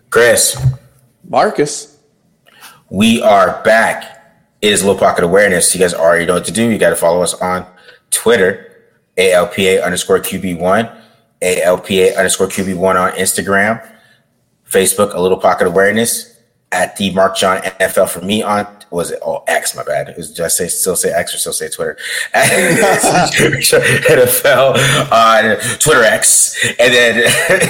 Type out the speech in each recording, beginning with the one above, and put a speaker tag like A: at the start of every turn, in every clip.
A: Chris,
B: Marcus.
A: we are back. It is Low Pocket Awareness. You guys already know what to do. You got to follow us on Twitter, ALPA_QB1, ALPA_QB1 on Instagram, Facebook, A Little Pocket Awareness, at the Mark John NFL for me on, was it? Oh, X, my bad. Did I still say X or still say Twitter? NFL on Twitter X. And then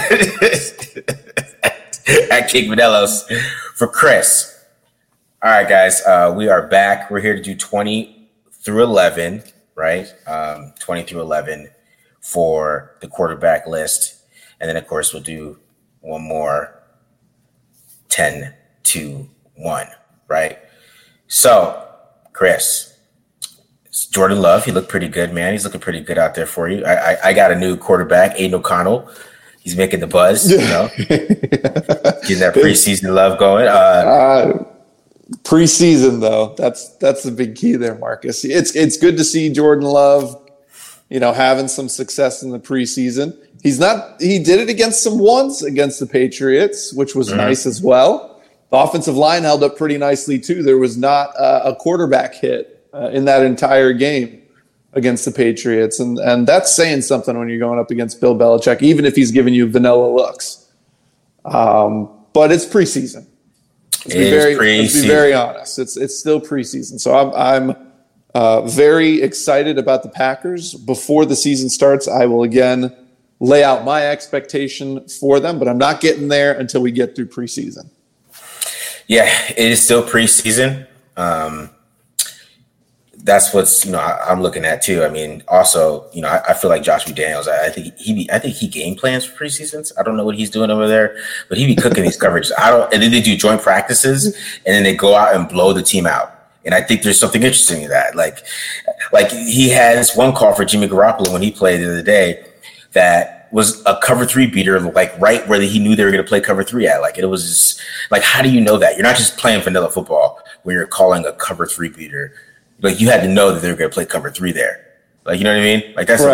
A: at King Modelos for Chris. All right, guys, we are back. We're here to do 20 through 11, right? 20 through 11 for the quarterback list. And then, of course, we'll do one more 10 to 1, right? So, Chris, Jordan Love, he looked pretty good, man. He's looking pretty good out there for you. I got a new quarterback, Aiden O'Connell. He's making the buzz, getting that preseason love going.
B: Preseason, though, that's the big key there, Marcus. It's good to see Jordan Love, having some success in the preseason. He did it against some ones against the Patriots, which was nice as well. The offensive line held up pretty nicely too. There was not a quarterback hit in that entire game against the Patriots, and that's saying something when you're going up against Bill Belichick, even if he's giving you vanilla looks. But it's preseason. Let's be very honest. It's still preseason. So I'm very excited about the Packers. Before the season starts, I will again lay out my expectation for them, but I'm not getting there until we get through preseason.
A: Yeah, it is still preseason. That's what's I'm looking at too. I mean, also I feel like Josh McDaniels. I think he game plans for preseasons. I don't know what he's doing over there, but he be cooking these coverages. And then they do joint practices, and then they go out and blow the team out. And I think there's something interesting in that. Like he has one call for Jimmy Garoppolo when he played the other day that was a cover 3 beater, like right where he knew they were going to play cover 3 at. Like it was just like, how do you know that? You're not just playing vanilla football when you're calling a cover 3 beater. Like you had to know that they were going to play cover 3 there. Like, you know what I mean? Like that's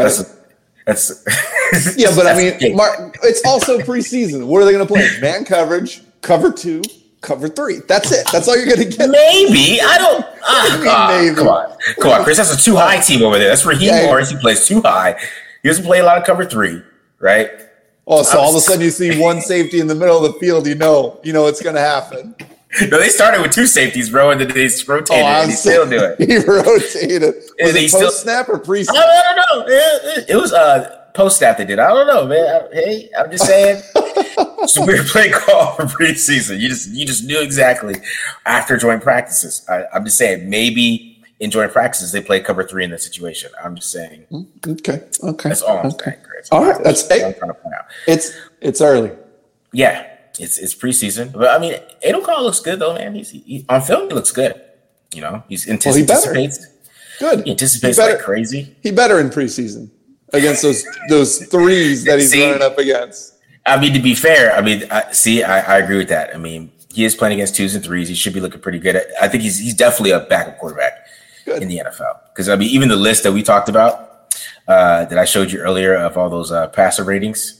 B: yeah. But I mean, Mark, it's also preseason. What are they going to play? Man coverage, cover 2, cover 3. That's it. That's all you're going to get.
A: Maybe. I don't. Maybe. Come on, Chris. That's a too high team over there. That's Raheem Morris. He plays too high. He doesn't play a lot of cover 3, right?
B: Oh, so all of a sudden you see one safety in the middle of the field. You know it's going to happen.
A: No, they started with 2 safeties, bro, and then they rotated, and he still do it.
B: He rotated. Was it post-snap or pre-snap?
A: I don't know. It was post-snap they did. I don't know, man. Hey, I'm just saying. It's a weird play call for preseason. You just knew exactly after joint practices. I'm just saying maybe in joint practices they play cover 3 in that situation. I'm just saying.
B: Okay.
A: That's all I'm saying, Chris.
B: All right. That's
A: what I'm trying to point out.
B: It's early.
A: Yeah. It's preseason, but I mean, Aiden O'Connell looks good though, man. He on film he looks good. He anticipates.
B: Good.
A: He anticipates like crazy.
B: He better in preseason against those threes that he's running up against.
A: I mean, to be fair, I agree with that. I mean, he is playing against 2s and 3s. He should be looking pretty good. I think he's definitely a backup quarterback in the NFL. Because I mean, even the list that we talked about that I showed you earlier of all those passer ratings.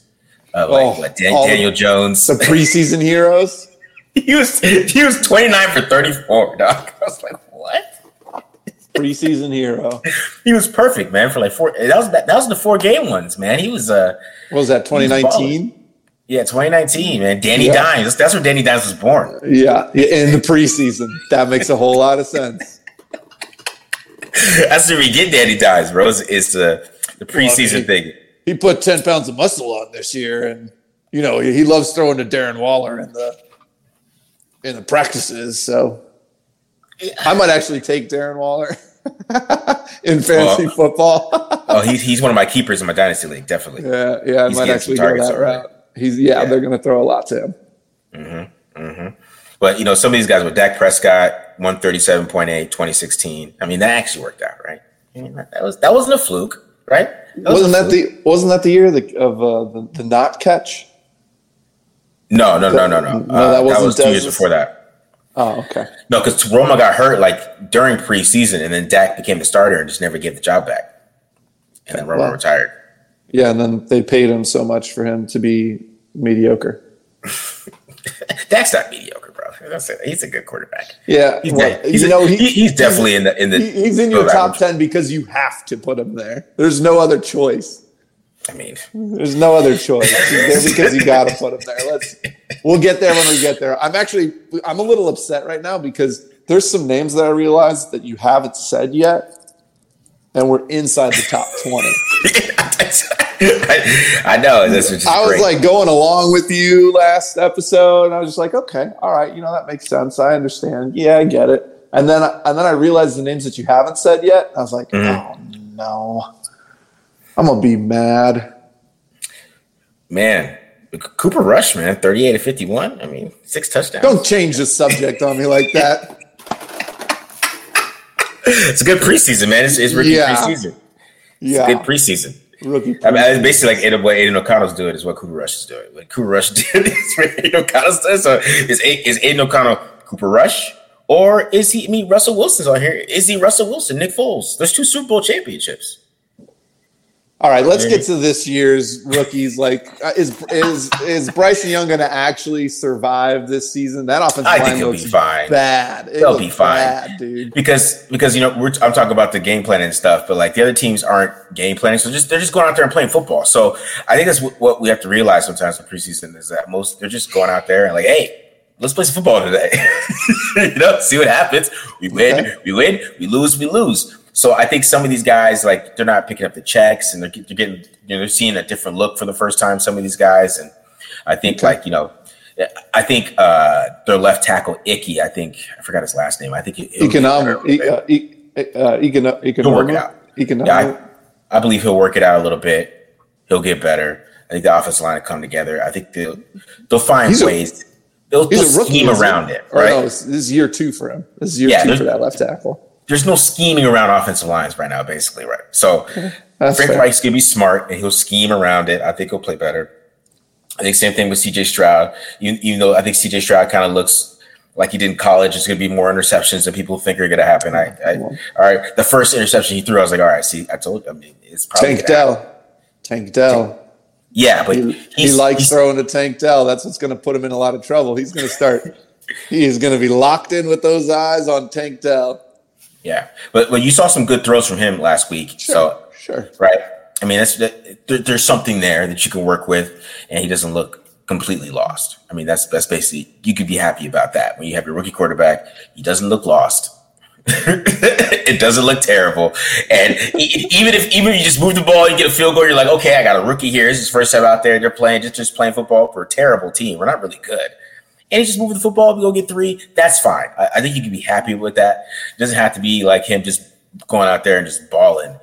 A: Daniel Jones,
B: the preseason heroes.
A: He was 29 for 34, dog. I was like, what?
B: Preseason hero.
A: He was perfect, man. For like 4. That was the 4 game ones, man. He was. What
B: was that? 2019.
A: Yeah, 2019, man. Danny Dimes. That's where Danny Dimes was born.
B: Yeah, in the preseason. That makes a whole lot of sense.
A: That's where we get Danny Dimes, bro. It's the preseason thing.
B: He put 10 pounds of muscle on this year, and he loves throwing to Darren Waller in the practices. So I might actually take Darren Waller in fantasy football.
A: He's one of my keepers in my dynasty league, definitely.
B: Yeah, I might actually go that route. They're going to throw a lot to him.
A: But some of these guys with Dak Prescott, 137.8, 2016. I mean, that actually worked out, right? I mean, that wasn't a fluke, right?
B: Wasn't that the year of the not catch?
A: No.
B: That
A: was 2 years before that.
B: Oh, okay.
A: No, because Roma got hurt like during preseason, and then Dak became the starter and just never gave the job back. And then Roma retired.
B: Yeah, and then they paid him so much for him to be mediocre.
A: Dak's not mediocre, bro. He's a good quarterback.
B: Yeah,
A: he's definitely in the.
B: He's in your top 10 because you have to put him there. There's no other choice.
A: I mean,
B: there's no other choice. He's there because you got to put him there. We'll get there when we get there. I'm a little upset right now because there's some names that I realized that you haven't said yet, and we're inside the top 20.
A: I know this is.
B: I was like going along with you last episode, and I was just like, okay, all right, that makes sense. I understand. Yeah, I get it. And then I realized the names that you haven't said yet. I was like, oh no. I'm going to be mad.
A: Man, Cooper Rush, man, 38 of 51. I mean, 6 touchdowns.
B: Don't change the subject on me like that.
A: It's a good preseason, man. It's rookie preseason.
B: Yeah.
A: It's a good preseason.
B: Rookie preseason.
A: I mean, it's basically like what Aiden O'Connell's doing is what Cooper Rush is doing. What Cooper Rush did is what Aiden O'Connell's doing. So is Aiden O'Connell Cooper Rush? Or is he, Russell Wilson's on here. Is he Russell Wilson, Nick Foles? There's 2 Super Bowl championships.
B: All right, let's get to this year's rookies. Like, is Bryson Young going to actually survive this season? That offensive line looks bad.
A: They'll be fine,
B: bad, dude.
A: Because I'm talking about the game planning and stuff, but like the other teams aren't game planning, so they're just going out there and playing football. So I think that's what we have to realize sometimes in preseason is that they're just going out there and like, hey, let's play some football today. See what happens. We win, we lose, we lose. So I think some of these guys, like, they're not picking up the checks and they're getting, they're seeing a different look for the first time, some of these guys. And I think their left tackle, Icky, I forgot his last name. I think he'll work it out. Yeah, I believe he'll work it out a little bit. He'll get better. I think the offensive line will come together. I think they'll find ways. They'll scheme around it, right?
B: No, this is year 2 for him. This is year 2 for that left tackle.
A: There's no scheming around offensive lines right now, basically, right? So Frank Reich's going to be smart, and he'll scheme around it. I think he'll play better. I think same thing with C.J. Stroud. Even though I think C.J. Stroud kind of looks like he did in college, there's going to be more interceptions than people think are going to happen. All right, the first interception he threw, I was like, all right, see, I told you. I mean, it's probably
B: Tank Dell.
A: Yeah, but
B: he likes throwing to Tank Dell. That's what's going to put him in a lot of trouble. He's going to start. He is going to be locked in with those eyes on Tank Dell.
A: Yeah, but you saw some good throws from him last week. Sure. Right? I mean, there's something there that you can work with, and he doesn't look completely lost. I mean, that's basically, you could be happy about that. When you have your rookie quarterback, he doesn't look lost. It doesn't look terrible. And even if you just move the ball, you get a field goal, you're like, okay, I got a rookie here. This is his first time out there. They're playing just playing football. We're a terrible team. We're not really good. And he just moving the football, we go get 3. That's fine. I think you can be happy with that. It doesn't have to be like him just going out there and just balling,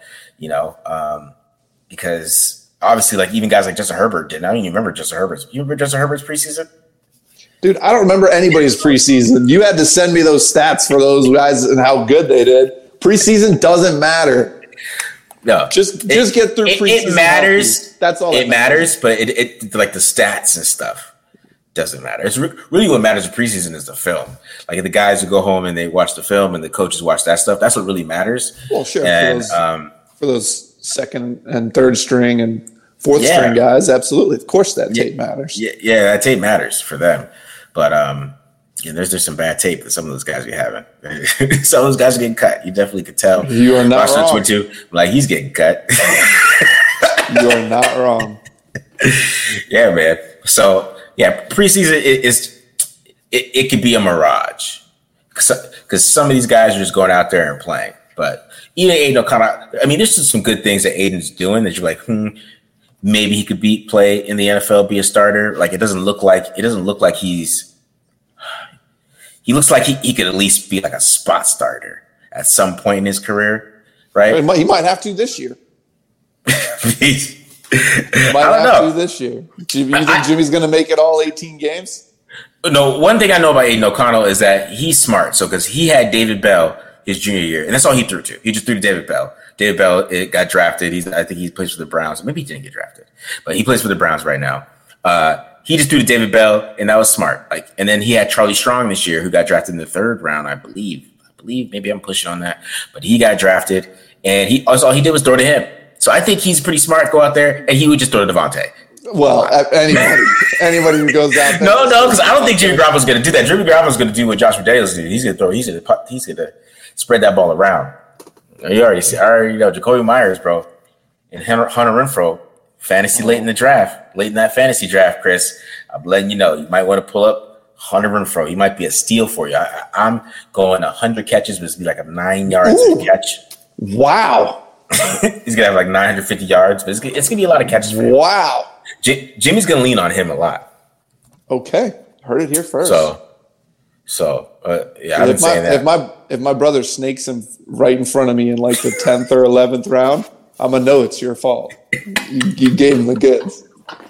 A: because obviously, like, even guys like Justin Herbert didn't. I don't even remember Justin Herbert's. You remember Justin Herbert's preseason?
B: Dude, I don't remember anybody's preseason. You had to send me those stats for those guys and how good they did. Preseason doesn't matter.
A: No,
B: just get through preseason.
A: It matters.
B: Healthy. That's all.
A: It matters, but it like the stats and stuff doesn't matter. It's really what matters in preseason is the film. Like the guys who go home and they watch the film and the coaches watch that stuff. That's what really matters.
B: Well, sure. And for those second and third string and fourth string guys, absolutely. Of course, that tape matters.
A: Yeah, that tape matters for them. But there's some bad tape that some of those guys be having. Some of those guys are getting cut. You definitely could tell.
B: You are not wrong.
A: Like, he's getting cut.
B: You are not wrong.
A: Yeah, man. So yeah, preseason it could be a mirage because some of these guys are just going out there and playing. But even Aiden O'Connell, I mean, there's just some good things that Aiden's doing that you're like, maybe he could play in the NFL, be a starter. Like, it doesn't look like he looks like he could at least be like a spot starter at some point in his career, right?
B: He might have to this year.
A: I don't know.
B: This year. You think Jimmy's going to make it all 18 games?
A: No, one thing I know about Aiden O'Connell is that he's smart. So, because he had David Bell his junior year, and that's all he threw to. He just threw to David Bell. David Bell got drafted. I think he plays for the Browns. Maybe he didn't get drafted, but he plays for the Browns right now. He just threw to David Bell, and that was smart. Like, and then he had Charlie Strong this year, who got drafted in the 3rd round, I believe. Maybe I'm pushing on that, but he got drafted, and all he did was throw to him. So I think he's pretty smart. Go out there, and he would just throw to Devontae.
B: Well, anybody who goes out there.
A: No, because I don't think Jimmy Garoppolo's going to do that. Jimmy Garoppolo's going to do what Josh McDaniels did. He's going to throw. He's going to spread that ball around. You already know Jacoby Myers, bro, and Hunter Renfrow. Fantasy late in that fantasy draft, Chris. I'm letting you know. You might want to pull up Hunter Renfrow. He might be a steal for you. I'm going 100 catches, but it's be like a 9 yards a catch.
B: Wow.
A: He's gonna have like 950 yards, but it's gonna be a lot of catches for him.
B: Wow.
A: Jimmy's gonna lean on him a lot.
B: Okay, heard it here first.
A: Yeah, I've been saying that.
B: If my brother snakes him right in front of me in like the 10th or 11th round, I'm gonna know it's your fault. You gave him the goods.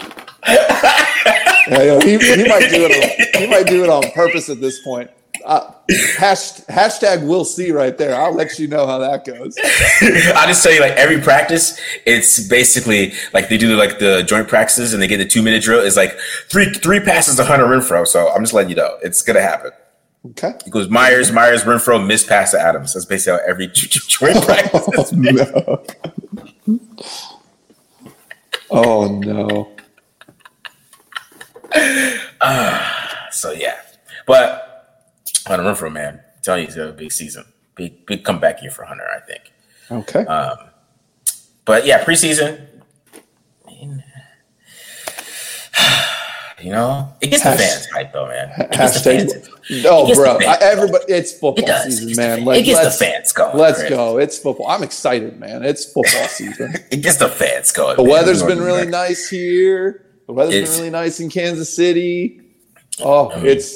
B: He might do it. He might do it on purpose at this point. Hashtag we'll see right there. I'll let you know how that goes.
A: I'll just tell you, like, every practice, it's basically like they do like the joint practices and they get the 2-minute drill. It's like three passes to Hunter Renfrow. So I'm just letting you know it's gonna happen.
B: Okay.
A: It goes Myers, Renfrow, miss pass to Adams. That's basically how every joint practice.
B: No. Oh no.
A: So yeah, but Hunter Renfrow, man, I'm telling you, he's got a big season, big comeback year for Hunter, I think.
B: Okay.
A: But yeah, preseason, it gets the fans hype though, man.
B: Everybody, it's football season, man.
A: It gets the fans going.
B: Let's go. It's football. I'm excited, man. It's football season.
A: It gets the fans going.
B: The weather's been really nice here. The weather's been really nice in Kansas City. Oh,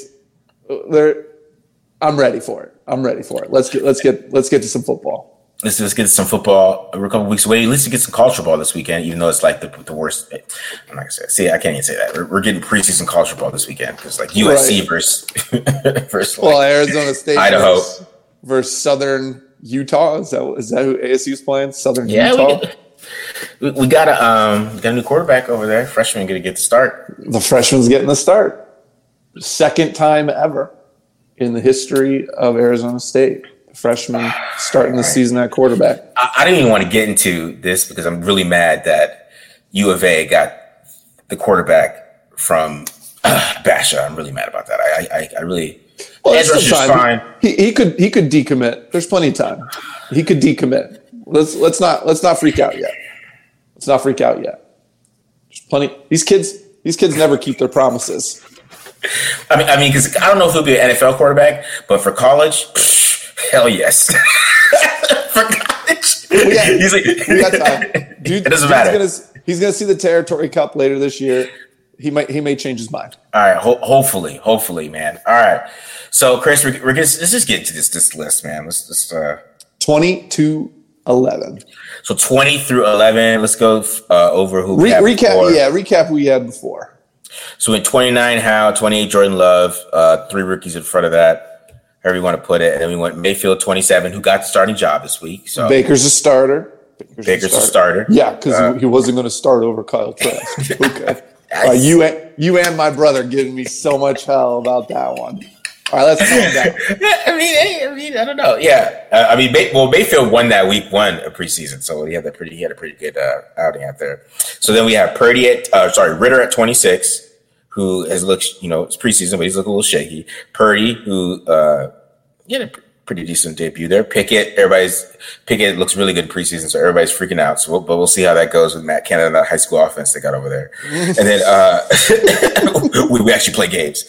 B: I'm ready for it. Let's get to some football.
A: Let's just get some football. We're a couple weeks away. Let's get some culture ball this weekend, even though it's like the worst. I'm not gonna say it. See, I can't even say that. We're getting preseason culture ball this weekend because like USC versus
B: Arizona State,
A: Idaho
B: versus Southern Utah. Is that who ASU's playing? Southern Utah.
A: We got a new quarterback over there. Freshman gonna get the start.
B: The freshman's getting the start. Second time ever in the history of Arizona State. Freshman starting the season at quarterback.
A: I didn't even want to get into this because I'm really mad that U of A got the quarterback from Basha. I'm really mad about that. I really.
B: Well, it's still time. He could decommit. There's plenty of time. He could decommit. Let's not freak out yet. There's plenty. These kids never keep their promises.
A: I mean, because I don't know if he'll be an NFL quarterback, but for college. Hell yes. For college. He's like,
B: we got time. Dude,
A: it doesn't matter.
B: He's gonna see the Territory Cup later this year. He may change his mind.
A: All right. Hopefully, man. All right. So, Chris, let's just get into this list, man. Let's just
B: 20 to 11.
A: So 20 through 11. Let's go over who we had before.
B: Recap who we had before.
A: So in 29, Howe, 28, Jordan Love, 3 rookies in front of that. However you want to put it. And then we went Mayfield 27, who got the starting job this week. So
B: Baker's a starter.
A: Baker's a starter.
B: Yeah, because he wasn't going to start over Kyle Trask. Okay. You and my brother giving me so much hell about that one. All right, let's calm down.
A: I mean, I don't know. Yeah, Mayfield won that week 1 of preseason, so he had a pretty good outing out there. So then we have Ritter at 26. Who has looked, it's preseason, but he's looking a little shaky. Purdy, who had a pretty decent debut there. Pickett looks really good preseason, so everybody's freaking out. So, but we'll see how that goes with Matt Canada and that high school offense they got over there. And then we actually play games.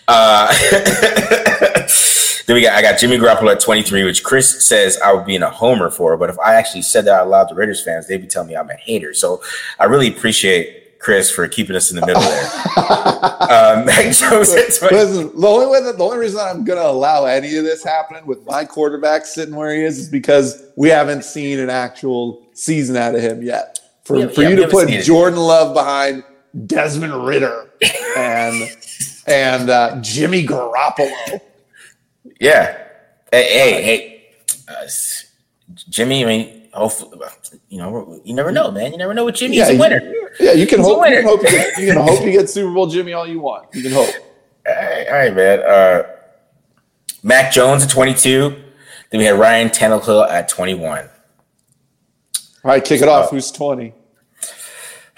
A: Then I got Jimmy Garoppolo at 23, which Chris says I would be in a homer for. But if I actually said that out loud to Raiders fans, they'd be telling me I'm a hater. So I really appreciate Chris for keeping us in the middle there. Mac Jones at 20.
B: Listen, the only reason I'm going to allow any of this happening with my quarterback sitting where he is because we haven't seen an actual season out of him yet. For you to put Jordan Love behind Desmond Ritter and Jimmy Garoppolo.
A: Yeah. Hey. Jimmy, I mean, hopefully, you never know, man. You never know with Jimmy. He's a winner.
B: Yeah, you can hope you get Super Bowl Jimmy all you want. You can hope.
A: All right, man. Mac Jones at 22. Then we had Ryan Tannehill at 21.
B: All right, kick it off. Who's 20?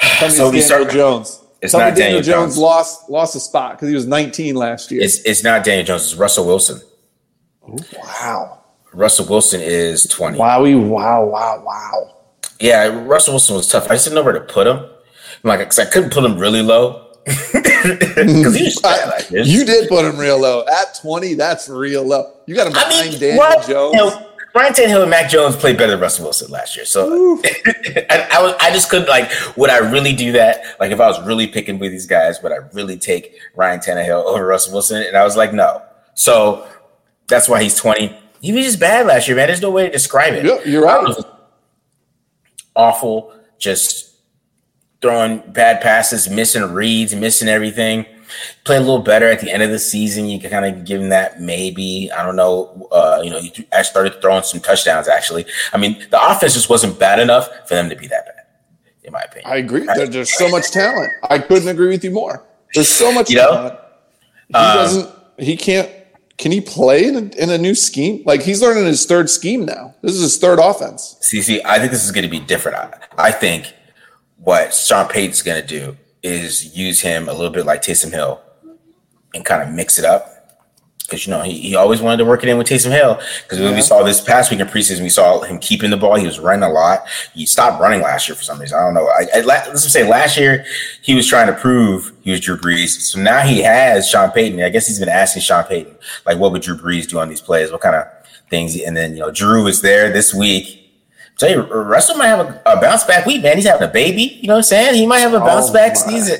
B: Tell me
A: So we
B: it's Daniel
A: start.
B: Jones.
A: It's
B: Tell
A: not
B: me Daniel
A: Daniel
B: Jones
A: Jones.
B: lost a spot because he was 19 last year.
A: It's not Daniel Jones. It's Russell Wilson.
B: Wow.
A: Russell Wilson is 20.
B: Wow.
A: Yeah, Russell Wilson was tough. I just didn't know where to put him. Because I couldn't put him really low. Because he was bad like this.
B: You did put him real low. At 20, that's real low. You got him behind Daniel Jones.
A: Ryan Tannehill and Mac Jones played better than Russell Wilson last year. So I just couldn't, would I really do that? Like, if I was really picking with these guys, would I really take Ryan Tannehill over Russell Wilson? And I was like, no. So that's why he's 20. He was just bad last year, man. There's no way to describe it.
B: Yeah, you're right.
A: Awful, just throwing bad passes, missing reads, missing everything. Play a little better at the end of the season. You can kind of give him that maybe. I don't know. I started throwing some touchdowns, actually. I mean, the offense just wasn't bad enough for them to be that bad, in my opinion.
B: I agree. There's so much talent. I couldn't agree with you more. There's so much talent. He can't. Can he play in a new scheme? Like, he's learning his third scheme now. This is his third offense.
A: See, I think this is going to be different. I think what Sean Payton's going to do is use him a little bit like Taysom Hill and kind of mix it up. Because, he always wanted to work it in with Taysom Hill. Because when we saw this past week in preseason, we saw him keeping the ball. He was running a lot. He stopped running last year for some reason. I don't know. Let's just say last year he was trying to prove he was Drew Brees. So now he has Sean Payton. I guess he's been asking Sean Payton, like, what would Drew Brees do on these plays? What kind of things? And then, Drew was there this week. Tell you, Russell might have a bounce back week, man. He's having a baby. You know what I'm saying? He might have a bounce back season.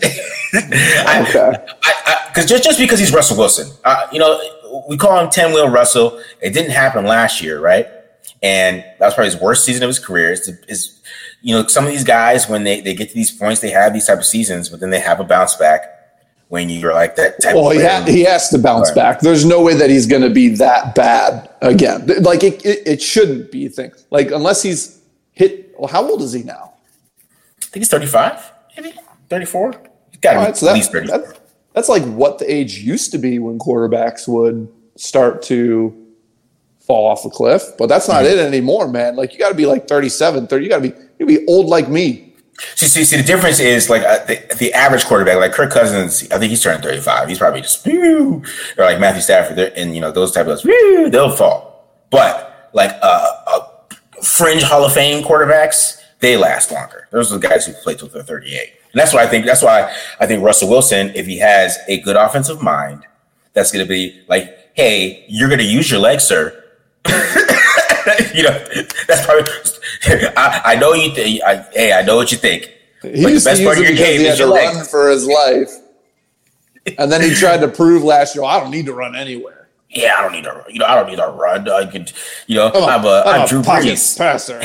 A: Because just because he's Russell Wilson, we call him 10-wheel Russell. It didn't happen last year, right? And that was probably his worst season of his career. Some of these guys, when they get to these points, they have these type of seasons, but then they have a bounce back when you're like that type of player.
B: He has to bounce back. There's no way that he's going to be that bad again. Like, it shouldn't be a thing. Like, unless he's hit. Well, how old is he now?
A: I think he's 35, maybe 34. He's got to be at least 30.
B: That's like what the age used to be when quarterbacks would start to fall off a cliff. But that's not it anymore, man. Like, you got to be like 37, 30. You got to be old like me.
A: See, the difference is like the average quarterback, like Kirk Cousins. I think he's turning 35. He's probably just or like Matthew Stafford, and those type of they'll fall. But like fringe Hall of Fame quarterbacks, they last longer. Those are the guys who play till they're 38, and that's why I think Russell Wilson, if he has a good offensive mind, that's going to be like, hey, you're going to use your legs, sir. That's probably. I know you. I know what you think.
B: He used to use it because he had to run for his life, and then he tried to prove last year, I don't need to run anywhere.
A: Yeah, I don't need to. I don't need to run. I could. I'm Drew Brees
B: passer.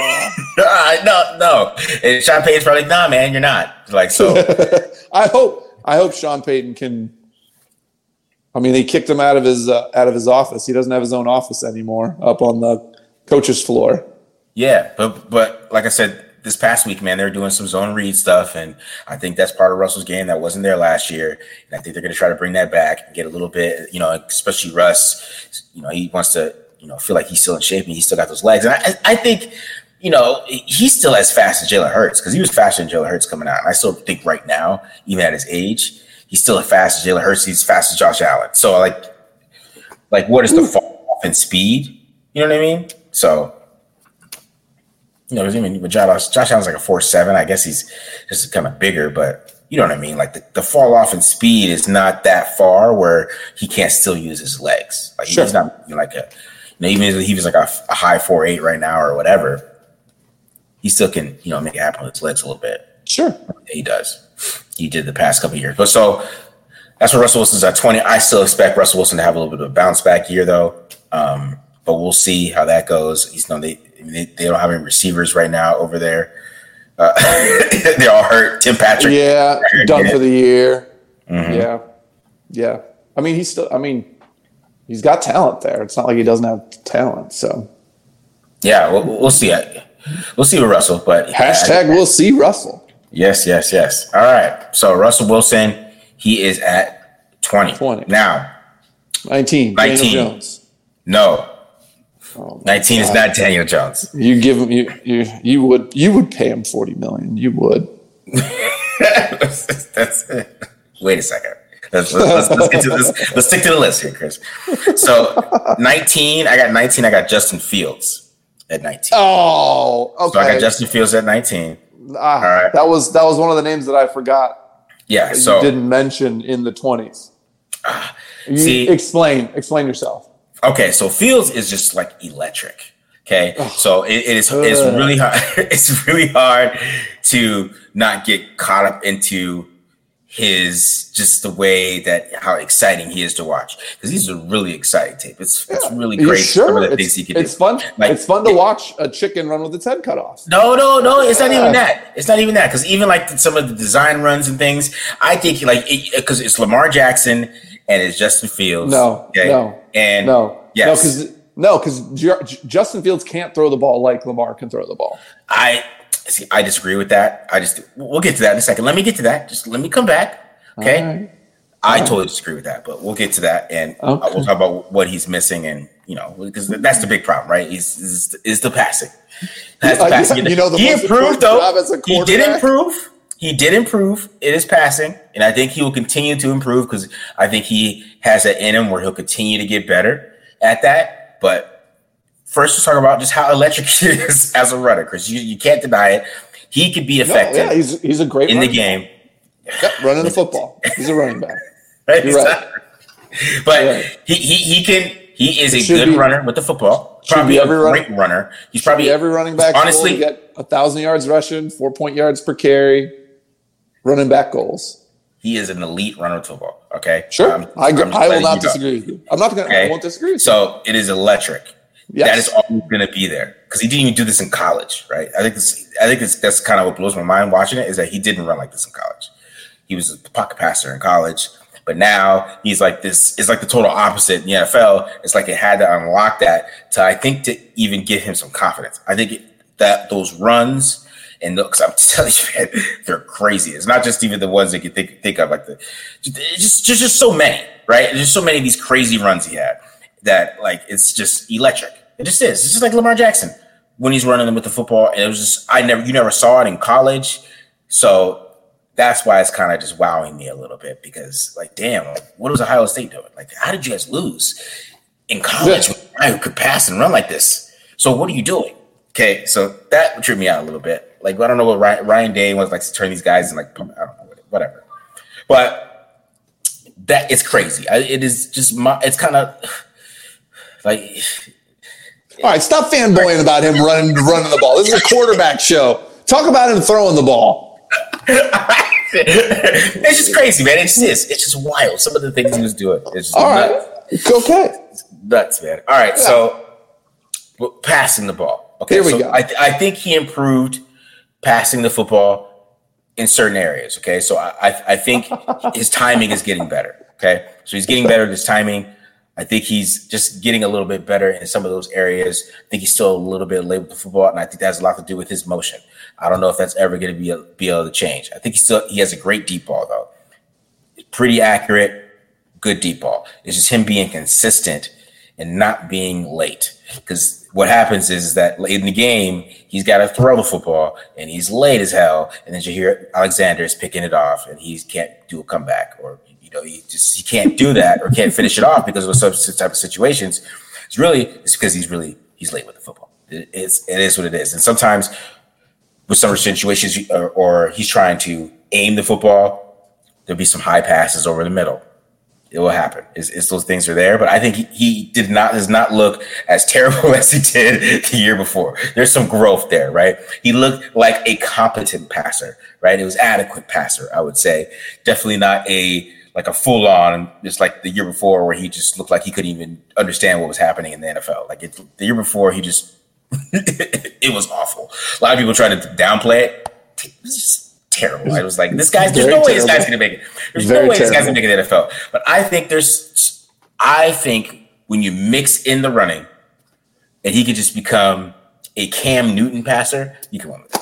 A: No. And Sean Payton's probably like, nah, man, you're not. Like, so.
B: I hope Sean Payton can. I mean, they kicked him out of his office. He doesn't have his own office anymore up on the coach's floor.
A: Yeah, but like I said, this past week, man, they're doing some zone read stuff, and I think that's part of Russell's game that wasn't there last year. And I think they're going to try to bring that back and get a little bit, especially Russ. He wants to, feel like he's still in shape and he's still got those legs. And I think, he's still as fast as Jalen Hurts because he was faster than Jalen Hurts coming out. And I still think right now, even at his age, he's still as fast as Jalen Hurts. He's as fast as Josh Allen. So like what is the fall off in speed? You know what I mean? So. But Josh Allen's like a 4.7. I guess he's just kind of bigger, but you know what I mean? Like the fall off in speed is not that far where he can't still use his legs. Like he's not like even if he was like a high 4.8 right now or whatever, he still can, make it happen with his legs a little bit.
B: Sure.
A: He does. He did the past couple of years. But so that's where Russell Wilson's at 20. I still expect Russell Wilson to have a little bit of a bounce back year though. But we'll see how that goes. They don't have any receivers right now over there. They're all hurt. Tim Patrick.
B: Yeah, done for the year.
A: Mm-hmm.
B: Yeah. I mean, he's got talent there. It's not like he doesn't have talent. So. Yeah,
A: we'll see. We'll see with Russell. But
B: we'll see Russell.
A: Yes. All right. So Russell Wilson, he is at 20. Now.
B: 19. Daniel Jones.
A: No. 19 is not Daniel Jones.
B: You give him you would pay him $40 million. You would.
A: That's it. Wait a second. Let's get to this. Let's stick to the list here, Chris. So 19, I got Justin Fields at 19.
B: Oh, okay.
A: So I got Justin Fields at 19.
B: All right. That was one of the names that I forgot.
A: Yeah.
B: That
A: so
B: you didn't mention in the 20s. Explain yourself.
A: Okay, so Fields is just like electric. Okay, so it's really hard. It's really hard to not get caught up into his just the way that how exciting he is to watch, because he's a really exciting tape. It's really great.
B: Sure?
A: Some of the things he can do.
B: It's fun.
A: Like,
B: it's fun to watch a chicken run with its head cut off.
A: No. It's not even that. It's not even that, because even like some of the design runs and things, I think because it's Lamar Jackson and it's Justin Fields.
B: No.
A: Yes.
B: Because Justin Fields can't throw the ball like Lamar can throw the ball.
A: I disagree with that. We'll get to that in a second. Let me get to that. Just let me come back. Okay.
B: Right.
A: I totally disagree with that, but we'll get to that, and we'll talk about what he's missing, and because that's the big problem, right? Is the passing. That's the passing. He improved though. He did improve. He did improve in his passing, and I think he will continue to improve, because I think he has that in him where he'll continue to get better at that. But first, let's talk about just how electric he is as a runner, because you can't deny it. He could be effective.
B: He's a great
A: in the game.
B: Yep, running the football. He's a running back.
A: Right? You're right. But he is a good runner with the football. Probably a great runner. He's probably
B: every running back.
A: Honestly,
B: you get 1,000 yards rushing, 4 yards per carry, running back goals.
A: He is an elite runner with football. Okay,
B: sure. I will not disagree with you. I'm not going.
A: Okay?
B: I won't disagree with you.
A: So it is electric.
B: Yes.
A: That is always going to be there, because he didn't even do this in college, right? I think that's kind of what blows my mind watching it, is that he didn't run like this in college. He was a pocket passer in college, but now he's like this. It's like the total opposite in the NFL. It's like it had to unlock that to even give him some confidence. I think that those runs. And because I'm telling you, man, they're crazy. It's not just even the ones that you think of, like just so many, right? There's just so many of these crazy runs he had that, like, it's just electric. It just is. It's just like Lamar Jackson when he's running them with the football, and it was just you never saw it in college, so that's why it's kind of just wowing me a little bit, because like, damn, like, what was Ohio State doing? Like, how did you guys lose in college when a guy who could pass and run like this? So what are you doing? Okay, so that tripped me out a little bit. Like, I don't know what Ryan Day wants, like, to turn these guys and, like, I don't know, whatever. But that it's crazy. It is just it's kind of like.
B: All right, stop fanboying about him running the ball. This is a quarterback show. Talk about him throwing the ball.
A: It's just crazy, man. It's just wild. Some of the things he was doing. It's just
B: all right. It's okay.
A: It's nuts, man. All right, so passing the ball. Okay,
B: here we go.
A: I think he improved passing the football in certain areas. Okay, so I think his timing is getting better. Okay, so he's getting better at his timing. I think he's just getting a little bit better in some of those areas. I think he's still a little bit late with the football, and I think that has a lot to do with his motion. I don't know if that's ever going to be able to change. I think he has a great deep ball, though. Pretty accurate, good deep ball. It's just him being consistent and not being late. Because what happens is that late in the game, he's got to throw the football, and he's late as hell. And then you hear Alexander is picking it off, and he can't do a comeback, or he can't do that, or can't finish it off because of those type of situations. It's because he's late with the football. It is what it is. And sometimes with some situations, or he's trying to aim the football, there'll be some high passes over the middle. It will happen. It's those things are there, but I think he does not look as terrible as he did the year before. There's some growth there, right? He looked like a competent passer, right? It was adequate passer, I would say. Definitely not a full on, just like the year before, where he just looked like he couldn't even understand what was happening in the NFL. Like the year before, he just it was awful. A lot of people tried to downplay it. It was just terrible. I was like, there's no way this guy's going to make it. There's no way this guy's going to make it in the NFL. But I think when you mix in the running and he could just become a Cam Newton passer, you can win with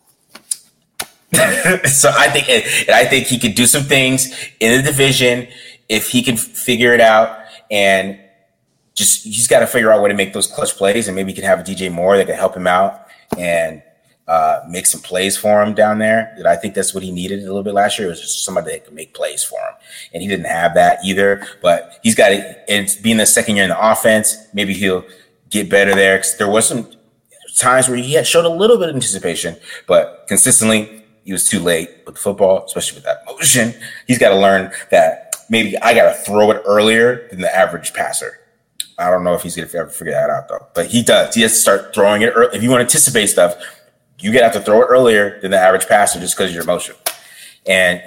A: it. So I think he could do some things in the division if he can figure it out, and he's got to figure out a way to make those clutch plays, and maybe he can have a DJ Moore that can help him out. And make some plays for him down there. That I think that's what he needed a little bit last year. It was just somebody that could make plays for him, and he didn't have that either. But he's got it. And being the second year in the offense, maybe he'll get better there. Because there was some times where he had showed a little bit of anticipation, but consistently he was too late with the football, especially with that motion. He's got to learn that maybe I got to throw it earlier than the average passer. I don't know if he's going to ever figure that out, though. But he does. He has to start throwing it early. If you want to anticipate stuff, you have to throw it earlier than the average passer just because of your motion. And,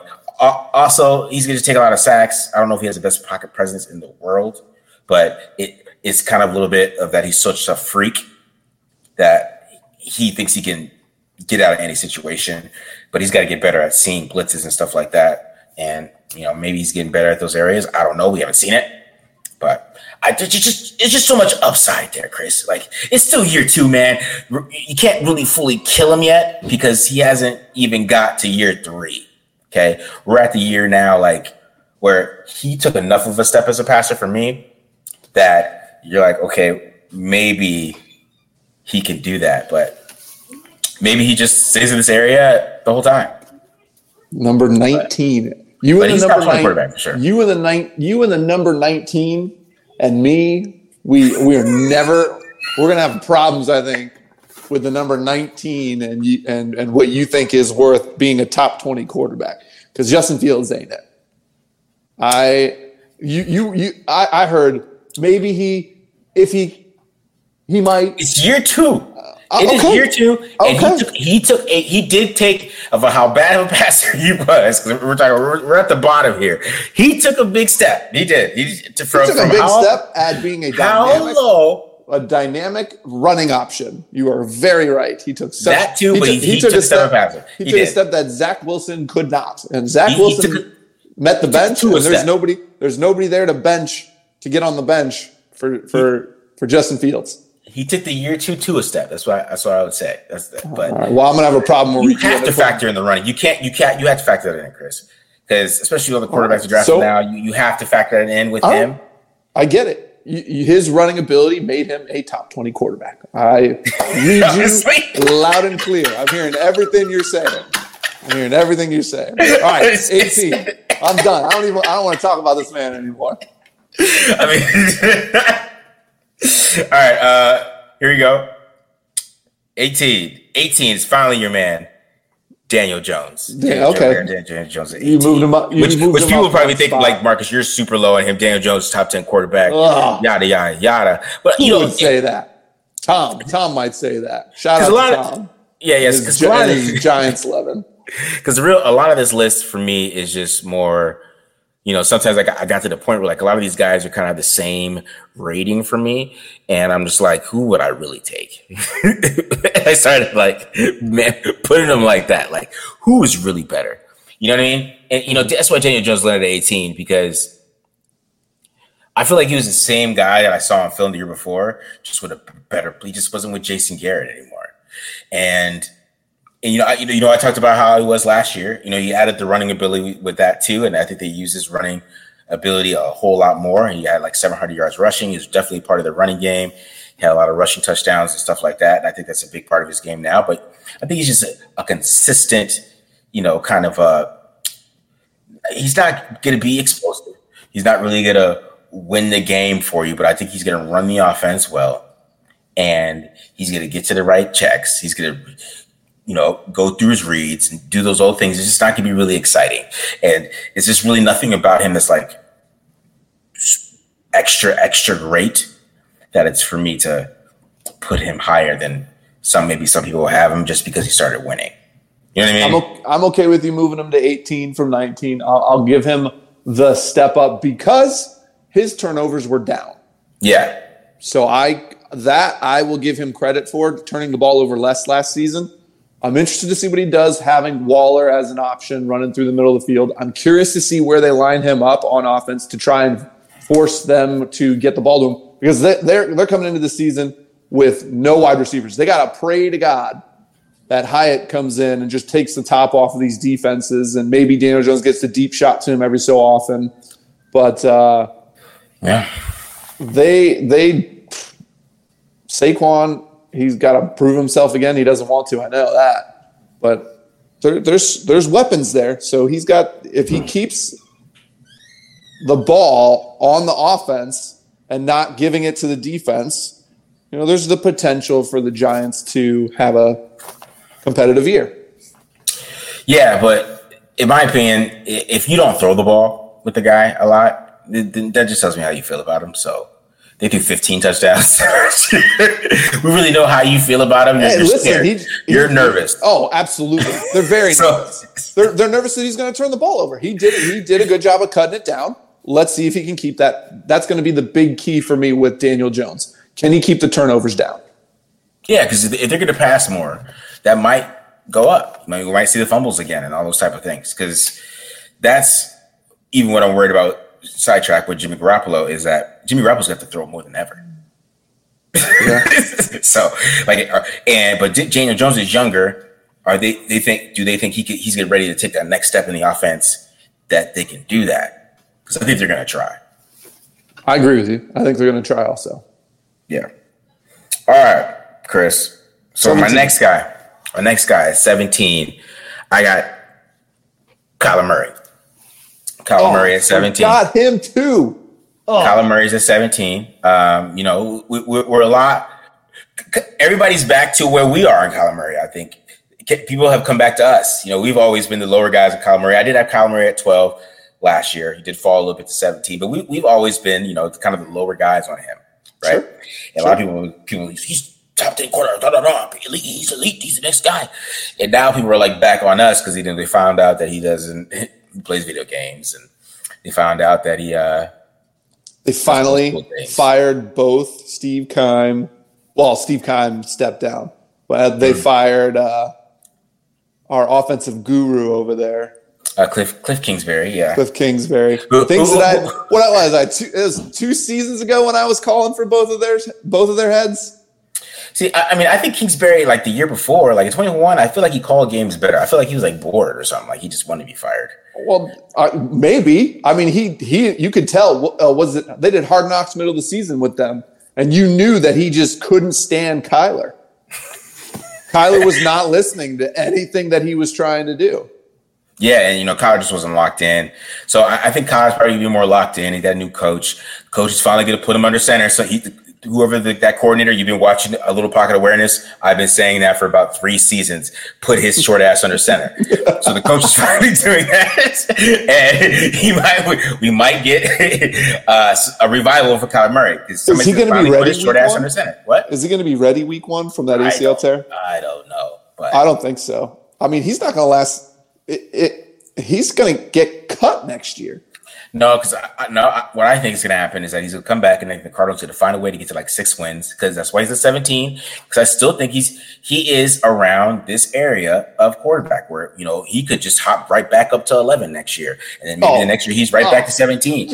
A: also, he's going to take a lot of sacks. I don't know if he has the best pocket presence in the world, but it's kind of a little bit of that he's such a freak that he thinks he can get out of any situation. But he's got to get better at seeing blitzes and stuff like that. And, maybe he's getting better at those areas. I don't know. We haven't seen it. But it's just so much upside there, Chris. Like, it's still year 2, man. You can't really fully kill him yet because he hasn't even got to year 3. Okay, we're at the year now, like, where he took enough of a step as a passer for me that you're like, okay, maybe he can do that, but maybe he just stays in this area the whole time.
B: Number 19. You and the number 9
A: quarterback for sure.
B: You and the number 19 and me, we're gonna have problems, I think, with the number 19 and what you think is worth being a top 20 quarterback. Because Justin Fields ain't it. I heard maybe he might.
A: It's year 2. It is year 2, and he did take about how bad of a passer he was. Because we're at the bottom here. He took a big step. He did. He took a big step
B: at being a dynamic running option. You are very right. He took
A: that too, but he took a step passer.
B: He took a step that Zach Wilson could not, and Zach Wilson met the bench. And there's nobody there to get on the bench for Justin Fields.
A: He took the year 2 a step. That's what I would say. But
B: right. Well, I'm gonna have a problem.
A: You have to factor in the running. You have to factor that in, Chris, because especially on the quarterbacks are drafted now, you have to factor that in with him.
B: I get it. His running ability made him a top 20 quarterback. I read you loud and clear. I'm hearing everything you're saying. All right, 18. I'm done. I don't want to talk about this man anymore.
A: All right, here we go. 18 is finally your man, Daniel Jones.
B: Yeah, okay.
A: Daniel Jones at 18.
B: You moved him up.
A: Which people probably think, like, Marcus, you're super low on him. Daniel Jones, top 10 quarterback, yada, yada, yada. But
B: who would say that? Tom might say that. Shout out to Tom.
A: Because
B: a lot of Giants 11.
A: Because a lot of this list for me is just more. Sometimes I got to the point where, like, a lot of these guys are kind of the same rating for me. And I'm just like, who would I really take? I started, like, putting them like that. Like, who is really better? You know what I mean? And, that's why Daniel Jones landed at 18, because I feel like he was the same guy that I saw on film the year before, just with he just wasn't with Jason Garrett anymore. And I talked about how he was last year. He added the running ability with that too, and I think they used his running ability a whole lot more. He had like 700 yards rushing. He was definitely part of the running game. He had a lot of rushing touchdowns and stuff like that, and I think that's a big part of his game now. But I think he's just a consistent, kind of he's not going to be explosive. He's not really going to win the game for you, but I think he's going to run the offense well, and he's going to get to the right checks. He's going to go through his reads and do those old things. It's just not going to be really exciting. And it's just really nothing about him that's like extra great that it's for me to put him higher than maybe some people will have him just because he started winning. You know what I mean?
B: I'm okay with you moving him to 18 from 19. I'll give him the step up because his turnovers were down.
A: Yeah.
B: So I will give him credit for turning the ball over less last season. I'm interested to see what he does having Waller as an option running through the middle of the field. I'm curious to see where they line him up on offense to try and force them to get the ball to him because they're coming into the season with no wide receivers. They got to pray to God that Hyatt comes in and just takes the top off of these defenses, and maybe Daniel Jones gets the deep shot to him every so often. But Saquon, he's got to prove himself again. He doesn't want to. I know that, but there's weapons there. So he's got, if he keeps the ball on the offense and not giving it to the defense, there's the potential for the Giants to have a competitive year.
A: Yeah, but in my opinion, if you don't throw the ball with the guy a lot, then that just tells me how you feel about him. So they threw 15 touchdowns. We really know how you feel about him. You're scared. You're nervous.
B: Oh, absolutely. They're very nervous. They're nervous that he's going to turn the ball over. He did a good job of cutting it down. Let's see if he can keep that. That's going to be the big key for me with Daniel Jones. Can he keep the turnovers down?
A: Yeah, because if they're going to pass more, that might go up. We might see the fumbles again and all those type of things. Because that's even what I'm worried about. Sidetrack with Jimmy Garoppolo is that Jimmy Garoppolo's got to throw more than ever. Yeah. So but Daniel Jones is younger. Do they think he's getting ready to take that next step in the offense that they can do that? Because I think they're going to try.
B: I agree with you. I think they're going to try also.
A: Yeah. All right, Chris. So 17. my next guy is 17. I got Kyler Murray. Murray at 17.
B: Got him too.
A: Kyler Murray's at 17. We're a lot. Everybody's back to where we are in Kyler Murray. I think people have come back to us. We've always been the lower guys of Kyler Murray. I did have Kyler Murray at 12 last year. He did fall a little bit to 17, but we've always been, kind of the lower guys on him, right? Sure. And a lot of people, he's top 10 quarter, he's elite, he's the next guy. And now people are like back on us because they found out that he plays video games, and they found out that they
B: finally fired both Steve Keim. Well, Steve Keim stepped down, but they fired our offensive guru over there.
A: Cliff Kingsbury, yeah.
B: Cliff Kingsbury. Things that it was 2 seasons ago when I was calling for both of their heads.
A: See, I think Kingsbury, like the year before, like in 2021, I feel like he called games better. I feel like he was like bored or something. Like he just wanted to be fired.
B: Well, maybe. I mean, you could tell. They did Hard Knocks middle of the season with them, and you knew that he just couldn't stand Kyler. Kyler was not listening to anything that he was trying to do.
A: Yeah, and Kyler just wasn't locked in. So I think Kyler's probably gonna be more locked in. He got a new coach. Coach is finally gonna put him under center. So whoever that coordinator, you've been watching A Little Pocket Awareness. I've been saying that for about 3 seasons. Put his short ass under center. So the coach is finally doing that, and we might get a revival for Kyler Murray.
B: Is he going to be ready?
A: His short ass under center. What
B: is he going to be ready week 1 from that ACL tear?
A: I don't know, but
B: I don't think so. I mean, he's not going to last. He's going to get cut next year.
A: No, because what I think is going to happen is that he's going to come back and the Cardinals are going to find a way to get to like 6 wins, because that's why he's at 17. Because I still think he is around this area of quarterback where he could just hop right back up to 11 next year, and then maybe the next year he's right back to 17.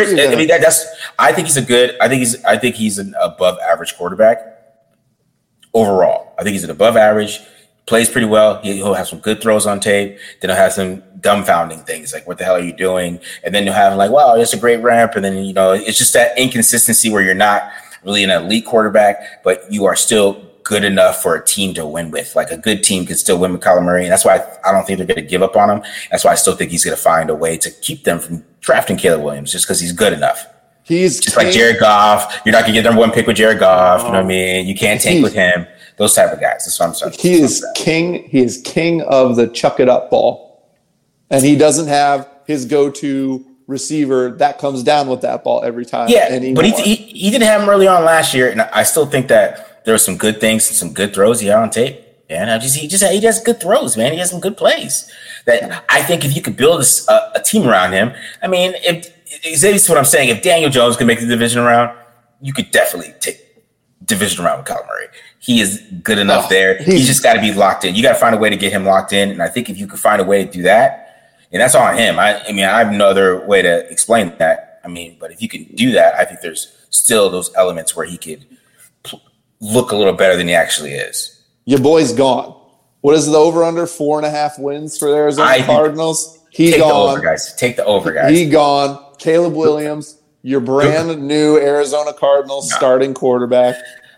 A: I think he's an above average quarterback overall. I think he's an above average. Plays pretty well. He'll have some good throws on tape. Then he'll have some dumbfounding things like, what the hell are you doing? And then you'll have like, wow, it's a great ramp. And then, it's just that inconsistency where you're not really an elite quarterback, but you are still good enough for a team to win with. Like a good team can still win with Kyler Murray. And that's why I don't think they're going to give up on him. That's why I still think he's going to find a way to keep them from drafting Caleb Williams, just because he's good enough.
B: He's
A: just like Jared Goff. You're not going to get number 1 pick with Jared Goff. You know what I mean? You can't tank with him. Those type of guys. That's what I'm saying.
B: He is king. He is king of the chuck it up ball, and he doesn't have his go-to receiver that comes down with that ball every time.
A: Yeah, anymore. But he didn't have him early on last year, and I still think that there were some good things and some good throws he had on tape. And he has good throws, man. He has some good plays. That I think if you could build a team around him, I mean, that's what I'm saying. If Daniel Jones can make the division round, you could definitely take division round with Kyler Murray. He is good enough there. He's just got to be locked in. You got to find a way to get him locked in. And I think if you could find a way to do that, and that's on him. I have no other way to explain that. But if you can do that, I think there's still those elements where he could look a little better than he actually is.
B: Your boy's gone. What is the over-under? 4.5 wins for the Arizona Cardinals?
A: Take the over, guys. Take the over, guys.
B: He gone. Caleb Williams, your brand new Arizona Cardinals starting quarterback.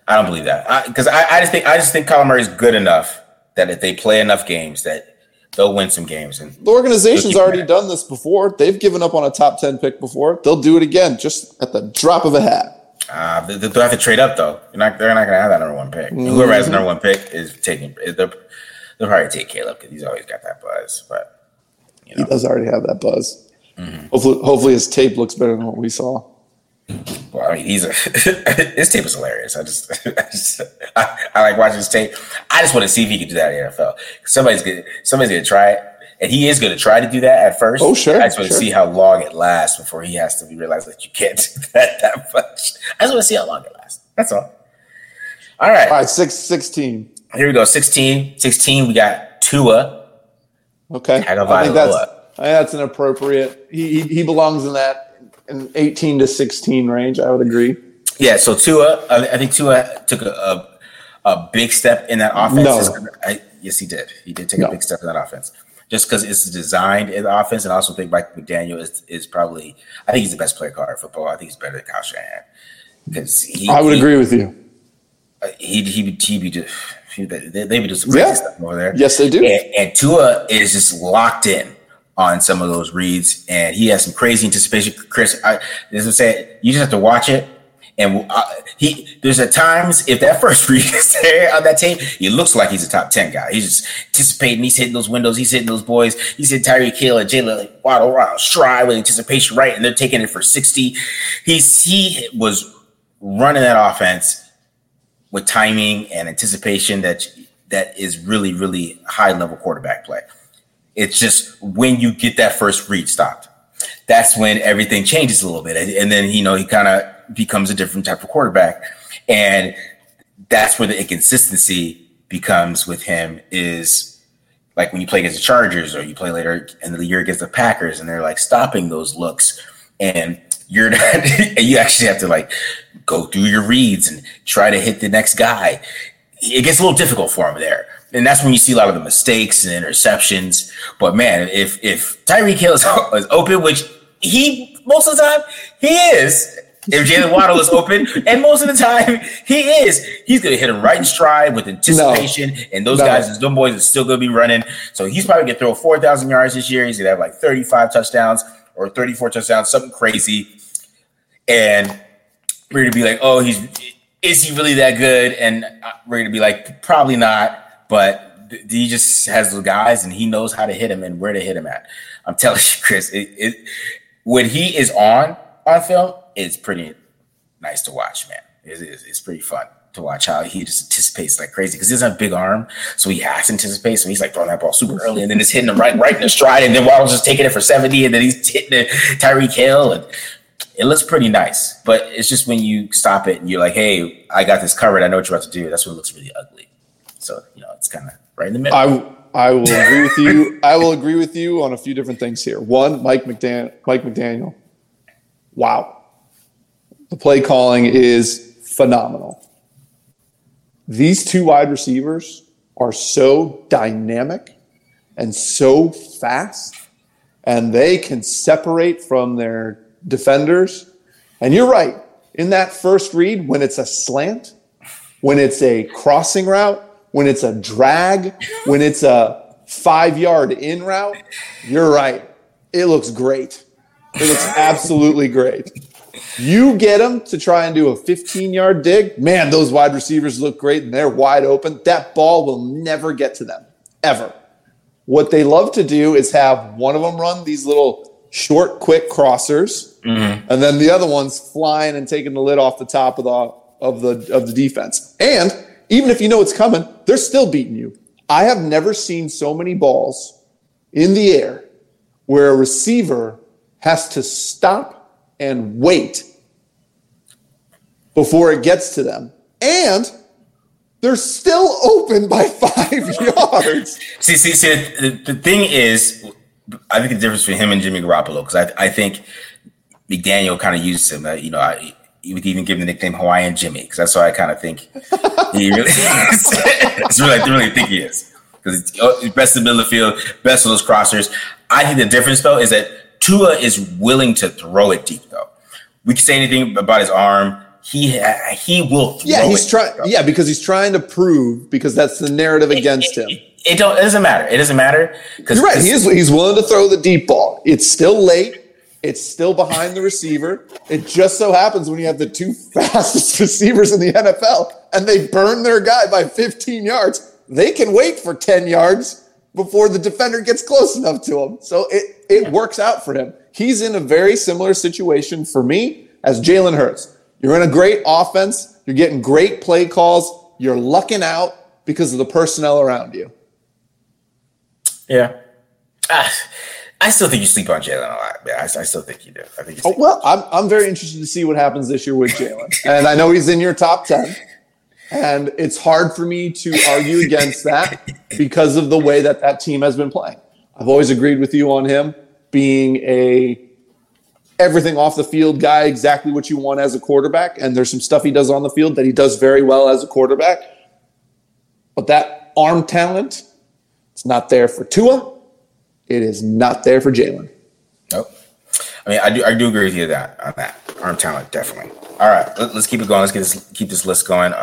A: I don't believe that because I just think Kyler Murray is good enough that if they play enough games that they'll win some games. And
B: the organization's already done this before. They've given up on a top 10 pick before. They'll do it again, just at the drop of a hat.
A: They'll have to trade up though. They're not going to have that number one pick. Mm-hmm. Whoever has the number one pick is taking. They'll probably take Caleb because he's always got that buzz. But
B: he does already have that buzz. Mm-hmm. Hopefully his tape looks better than what we saw.
A: Well, I mean, his tape is hilarious. I like watching his tape. I just want to see if he can do that in the NFL. Somebody's gonna try it, and he is going to try to do that at first.
B: Oh, sure.
A: I just want to see how long it lasts before he has to realize that you can't do that much. I just want to see how long it lasts. That's all. All right,
B: 16.
A: Here we go. 16. We got Tua.
B: Okay. I think that's an appropriate. He belongs in that. In 18 to 16 range, I would agree.
A: Yeah, so Tua, I think Tua took a big step in that offense.
B: No.
A: Yes, he did. He did take a big step in that offense. Just because it's designed in the offense, and I also think Mike McDaniel is probably. I think he's the best player in football. I think he's better than Kyle Shanahan. Because
B: I would agree with you.
A: They be doing some crazy stuff over there.
B: Yes, they do.
A: And Tua is just locked in on some of those reads, and he has some crazy anticipation. Chris, as I said, you just have to watch it. And there's at times if that first read is there on that tape, he looks like he's a top 10 guy. He's just anticipating. He's hitting those windows. He's hitting those boys. He's hitting Tyreek Hill and Jalen Waddle around stride with anticipation, right? And they're taking it for 60. He was running that offense with timing and anticipation that is really, really high level quarterback play. It's just when you get that first read stopped, that's when everything changes a little bit. And then, he kind of becomes a different type of quarterback. And that's where the inconsistency becomes with him is like when you play against the Chargers or you play later in the year against the Packers and they're like stopping those looks and you're not, and you actually have to like go through your reads and try to hit the next guy. It gets a little difficult for him there. And that's when you see a lot of the mistakes and interceptions. But man, if Tyreek Hill is open, which most of the time he is, if Jalen Waddle is open, and most of the time he is, he's going to hit him right in stride with anticipation. And those boys are still going to be running. So he's probably going to throw 4,000 yards this year. He's going to have like 35 touchdowns or 34 touchdowns, something crazy. And we're going to be like, oh, is he really that good? And we're going to be like, probably not. But he just has the guys, and he knows how to hit him and where to hit him at. I'm telling you, Chris, when he is on film, it's pretty nice to watch, man. It's pretty fun to watch how he just anticipates like crazy because he doesn't have a big arm, so he has to anticipate. So he's like throwing that ball super early, and then it's hitting him right in the stride, and then Waddle's just taking it for 70, and then he's hitting it Tyreek Hill, and it looks pretty nice. But it's just when you stop it and you're like, hey, I got this covered. I know what you're about to do. That's when it looks really ugly. So, it's kind of right in the middle.
B: I will agree with you. I will agree with you on a few different things here. One, Mike McDaniel. Wow. The play calling is phenomenal. These two wide receivers are so dynamic and so fast, and they can separate from their defenders. And you're right. In that first read, when it's a slant, when it's a crossing route, when it's a drag, when it's a 5-yard in route, you're right. It looks great. It looks absolutely great. You get them to try and do a 15-yard dig, man, those wide receivers look great and they're wide open. That ball will never get to them, ever. What they love to do is have one of them run these little short, quick crossers, and then the other one's flying and taking the lid off the top of the defense. And even if you know it's coming, they're still beating you. I have never seen so many balls in the air where a receiver has to stop and wait before it gets to them. And they're still open by 5 yards. See,
A: the thing is, I think the difference between him and Jimmy Garoppolo, because I think McDaniel kind of used him. You would even give him the nickname Hawaiian Jimmy, because that's what I kind of think he really is. That's what I really think he is. Because he's best in the middle of the field, best of those crossers. I think the difference, though, is that Tua is willing to throw it deep, though. We can say anything about his arm, he will.
B: He's trying. Yeah, because he's trying to prove, because that's the narrative against him.
A: It doesn't matter. It doesn't matter.
B: You're right. He's willing to throw the deep ball. It's still late. It's still behind the receiver. It just so happens when you have the two fastest receivers in the NFL and they burn their guy by 15 yards, they can wait for 10 yards before the defender gets close enough to him. So it works out for him. He's in a very similar situation for me as Jalen Hurts. You're in a great offense. You're getting great play calls. You're lucking out because of the personnel around you.
A: Yeah. I still think you sleep on Jalen a lot, man. I still think you do. I think.
B: I'm very interested to see what happens this year with Jalen, and I know he's in your top 10, and it's hard for me to argue against that because of the way that team has been playing. I've always agreed with you on him being a everything off the field guy, exactly what you want as a quarterback, and there's some stuff he does on the field that he does very well as a quarterback, but that arm talent, it's not there for Tua. It is not there for Jalen.
A: Nope. I mean, I do agree with you on that. Arm talent, definitely. All right, let's keep it going. Let's keep this list going.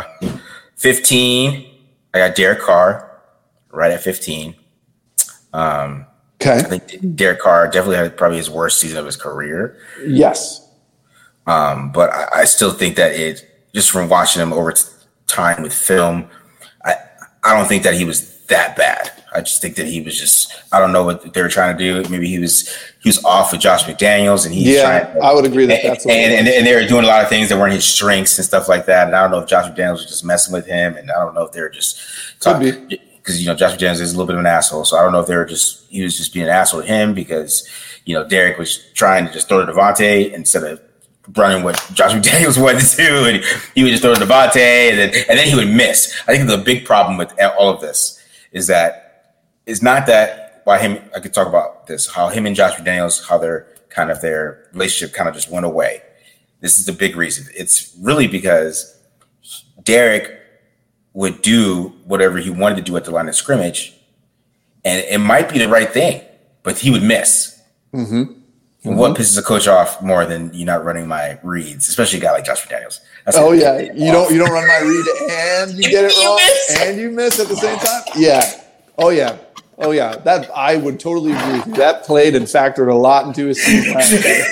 A: 15, I got Derek Carr right at 15. Okay. I think Derek Carr definitely had probably his worst season of his career.
B: Yes.
A: But I still think that just from watching him over time with film, I don't think that he was that bad. I just think that he was just, I don't know what they were trying to do. Maybe he was off with Josh McDaniels, and he's trying to,
B: I would agree that's what
A: and they were doing a lot of things that weren't his strengths and stuff like that. And I don't know if Josh McDaniels was just messing with him, and I don't know if they were just because Josh McDaniels is a little bit of an asshole. So I don't know if he was just being an asshole to him because Derek was trying to just throw to Devontae instead of running what Josh McDaniels wanted to do, and he would just throw to Devontae, and then he would miss. I think the big problem with all of this is that it's not that by him. I could talk about this, how him and Josh McDaniels, how their relationship kind of just went away. This is the big reason. It's really because Derek would do whatever he wanted to do at the line of scrimmage, and it might be the right thing, but he would miss. Mm-hmm. And what pisses a coach off more than you not running my reads, especially a guy like Josh McDaniels?
B: You don't run my read and you get it wrong and you miss at the same time. Yeah. Oh yeah. That I would totally agree with you. That played and factored a lot into his season last year.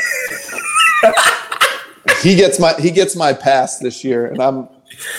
B: He gets my pass this year, and I'm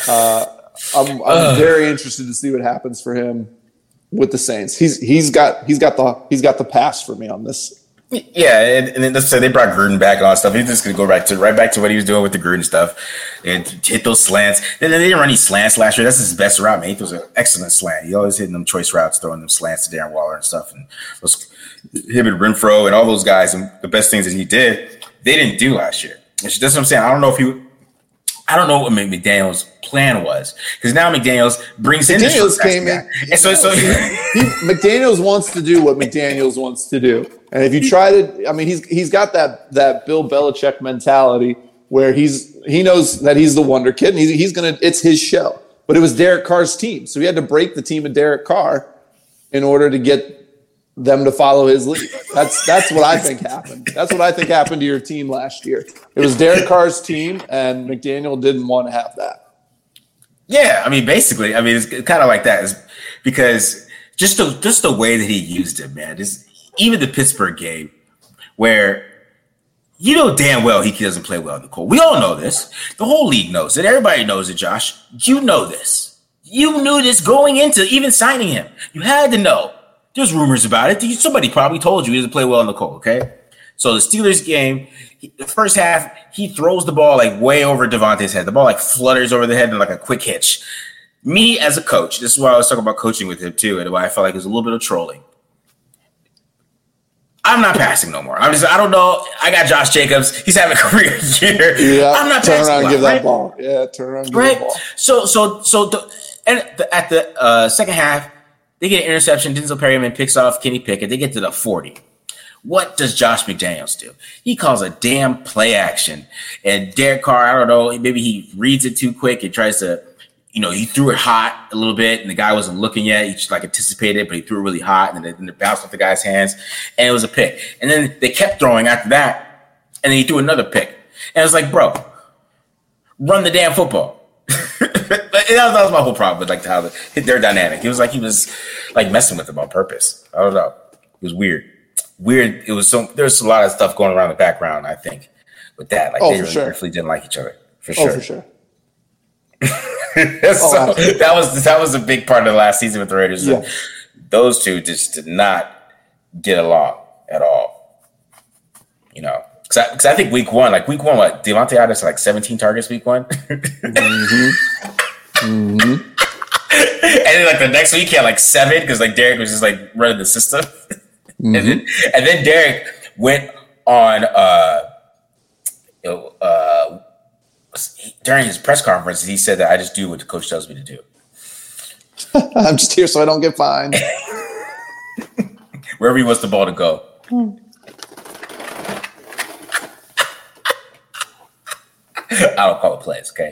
B: very interested to see what happens for him with the Saints. He's got the pass for me on this.
A: Yeah, and then let's say they brought Gruden back and all that stuff. He's just going to go right back to what he was doing with the Gruden stuff and hit those slants. Then they didn't run any slants last year. That's his best route, man. He was an excellent slant. He always hitting them choice routes, throwing them slants to Darren Waller and stuff. And him and Renfro and all those guys, and the best things that he did, they didn't do last year. That's what I'm saying. I don't know what McDaniel's plan was, because now McDaniel's brings in
B: McDaniels came in, and so McDaniel's wants to do what McDaniel's wants to do. And if you try to, I mean, he's got that Bill Belichick mentality where he knows that he's the wonder kid, and it's his show. But it was Derek Carr's team, so he had to break the team of Derek Carr in order to get them to follow his lead. That's what I think happened. That's what I think happened to your team last year. It was Derek Carr's team, and McDaniel didn't want to have that.
A: Yeah, I mean, basically, it's kind of like that, is because just the way that he used it, man. Even the Pittsburgh game, where damn well he doesn't play well in the cold. We all know this. The whole league knows it. Everybody knows it, Josh. You know this. You knew this going into even signing him. You had to know. There's rumors about it. Somebody probably told you he doesn't play well in the cold, okay? So the Steelers game, the first half, he throws the ball like way over Devontae's head. The ball like flutters over the head in like a quick hitch. Me as a coach, this is why I was talking about coaching with him too, and why I felt like it was a little bit of trolling. I'm not passing no more. I don't know. I got Josh Jacobs. He's having a career year.
B: Yeah,
A: I'm not
B: turn
A: passing
B: around and give that ball. Yeah, turn around and give that ball.
A: At the second half, they get an interception. Denzel Perryman picks off Kenny Pickett. They get to the 40. What does Josh McDaniels do? He calls a damn play action. And Derek Carr, I don't know, maybe he reads it too quick and tries to, he threw it hot a little bit, and the guy wasn't looking yet. He just anticipated, but he threw it really hot, and then it bounced off the guy's hands, and it was a pick. And then they kept throwing after that, and then he threw another pick. And it was like, bro, run the damn football. That was my whole problem with like how their dynamic. It was like he was like messing with them on purpose. I don't know. It was weird. It was there's a lot of stuff going around in the background, I think, with that. Like they really didn't like each other. For sure.
B: For sure.
A: So that was a big part of the last season with the Raiders. Yeah. Those two just did not get along at all. You know, because I think week one, what Devontae Adams had like 17 targets week one.
B: Mm-hmm. Mm-hmm.
A: And then like the next week he had like 7 because like Derek was just like running the system. Mm-hmm. and then Derek went on during his press conference, he said that I just do what the coach tells me to do.
B: I'm just here so I don't get fined.
A: Wherever he wants the ball to go. I don't call it plays, okay?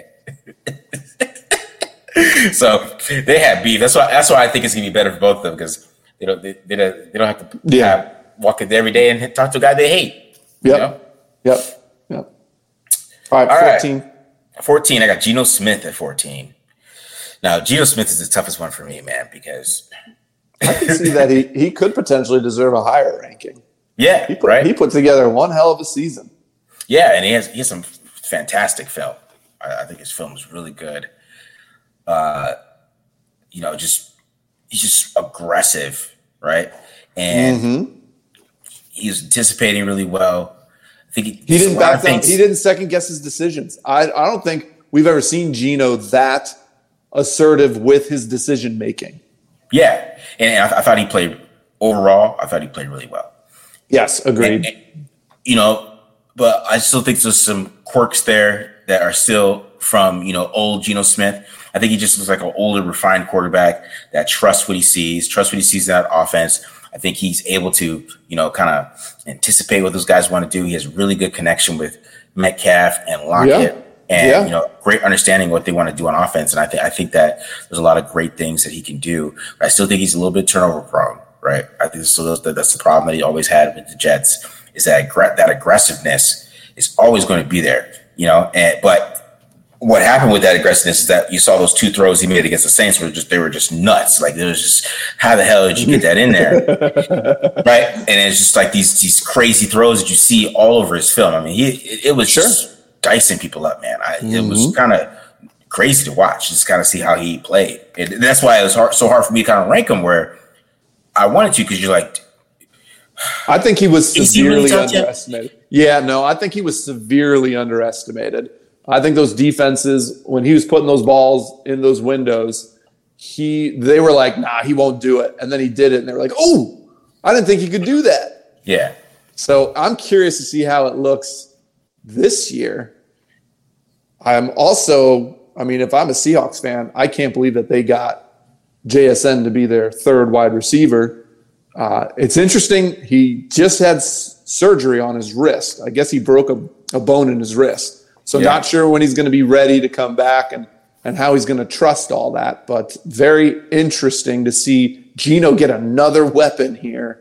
A: So they had beef. That's why I think it's gonna be better for both of them because they don't have to walk in every day and talk to a guy they hate.
B: Yep. You know? Yep. All right, 14.
A: Right. 14. I got Geno Smith at 14. Now, Geno Smith is the toughest one for me, man, because
B: I can see that he could potentially deserve a higher ranking.
A: Yeah,
B: he put together one hell of a season.
A: Yeah, and he has some fantastic film. I think his film is really good. He's just aggressive, right? And he's anticipating really well. I think
B: he didn't back down. He didn't second guess his decisions. I don't think we've ever seen Geno that assertive with his decision making.
A: Yeah, and I thought he played really well.
B: Yes, agreed.
A: But I still think there's some quirks there that are still from old Geno Smith. I think he just looks like an older, refined quarterback that trusts what he sees in that offense. I think he's able to, kind of anticipate what those guys want to do. He has really good connection with Metcalf and Lockett. And great understanding of what they want to do on offense, and I think that there's a lot of great things that he can do. But I still think he's a little bit turnover prone, right? I think that's the problem that he always had with the Jets is that aggressiveness is always going to be there, But what happened with that aggressiveness is that you saw those 2 throws he made against the Saints they were just nuts. Like it was just how the hell did you get that in there, right? And it's just like these crazy throws that you see all over his film. I mean, it was just dicing people up, man. It was kind of crazy to watch, just kind of see how he played. And that's why it was so hard for me to kind of rank him where I wanted to, because you're like,
B: I think he was severely underestimated. Yeah, no, I think he was severely underestimated. I think those defenses, when he was putting those balls in those windows, they were like, nah, he won't do it. And then he did it, and they were like, oh, I didn't think he could do that.
A: Yeah.
B: So I'm curious to see how it looks this year. I'm also, if I'm a Seahawks fan, I can't believe that they got JSN to be their 3rd wide receiver. It's interesting. He just had surgery on his wrist. I guess he broke a bone in his wrist. So not sure when he's going to be ready to come back and how he's going to trust all that. But very interesting to see Geno get another weapon here.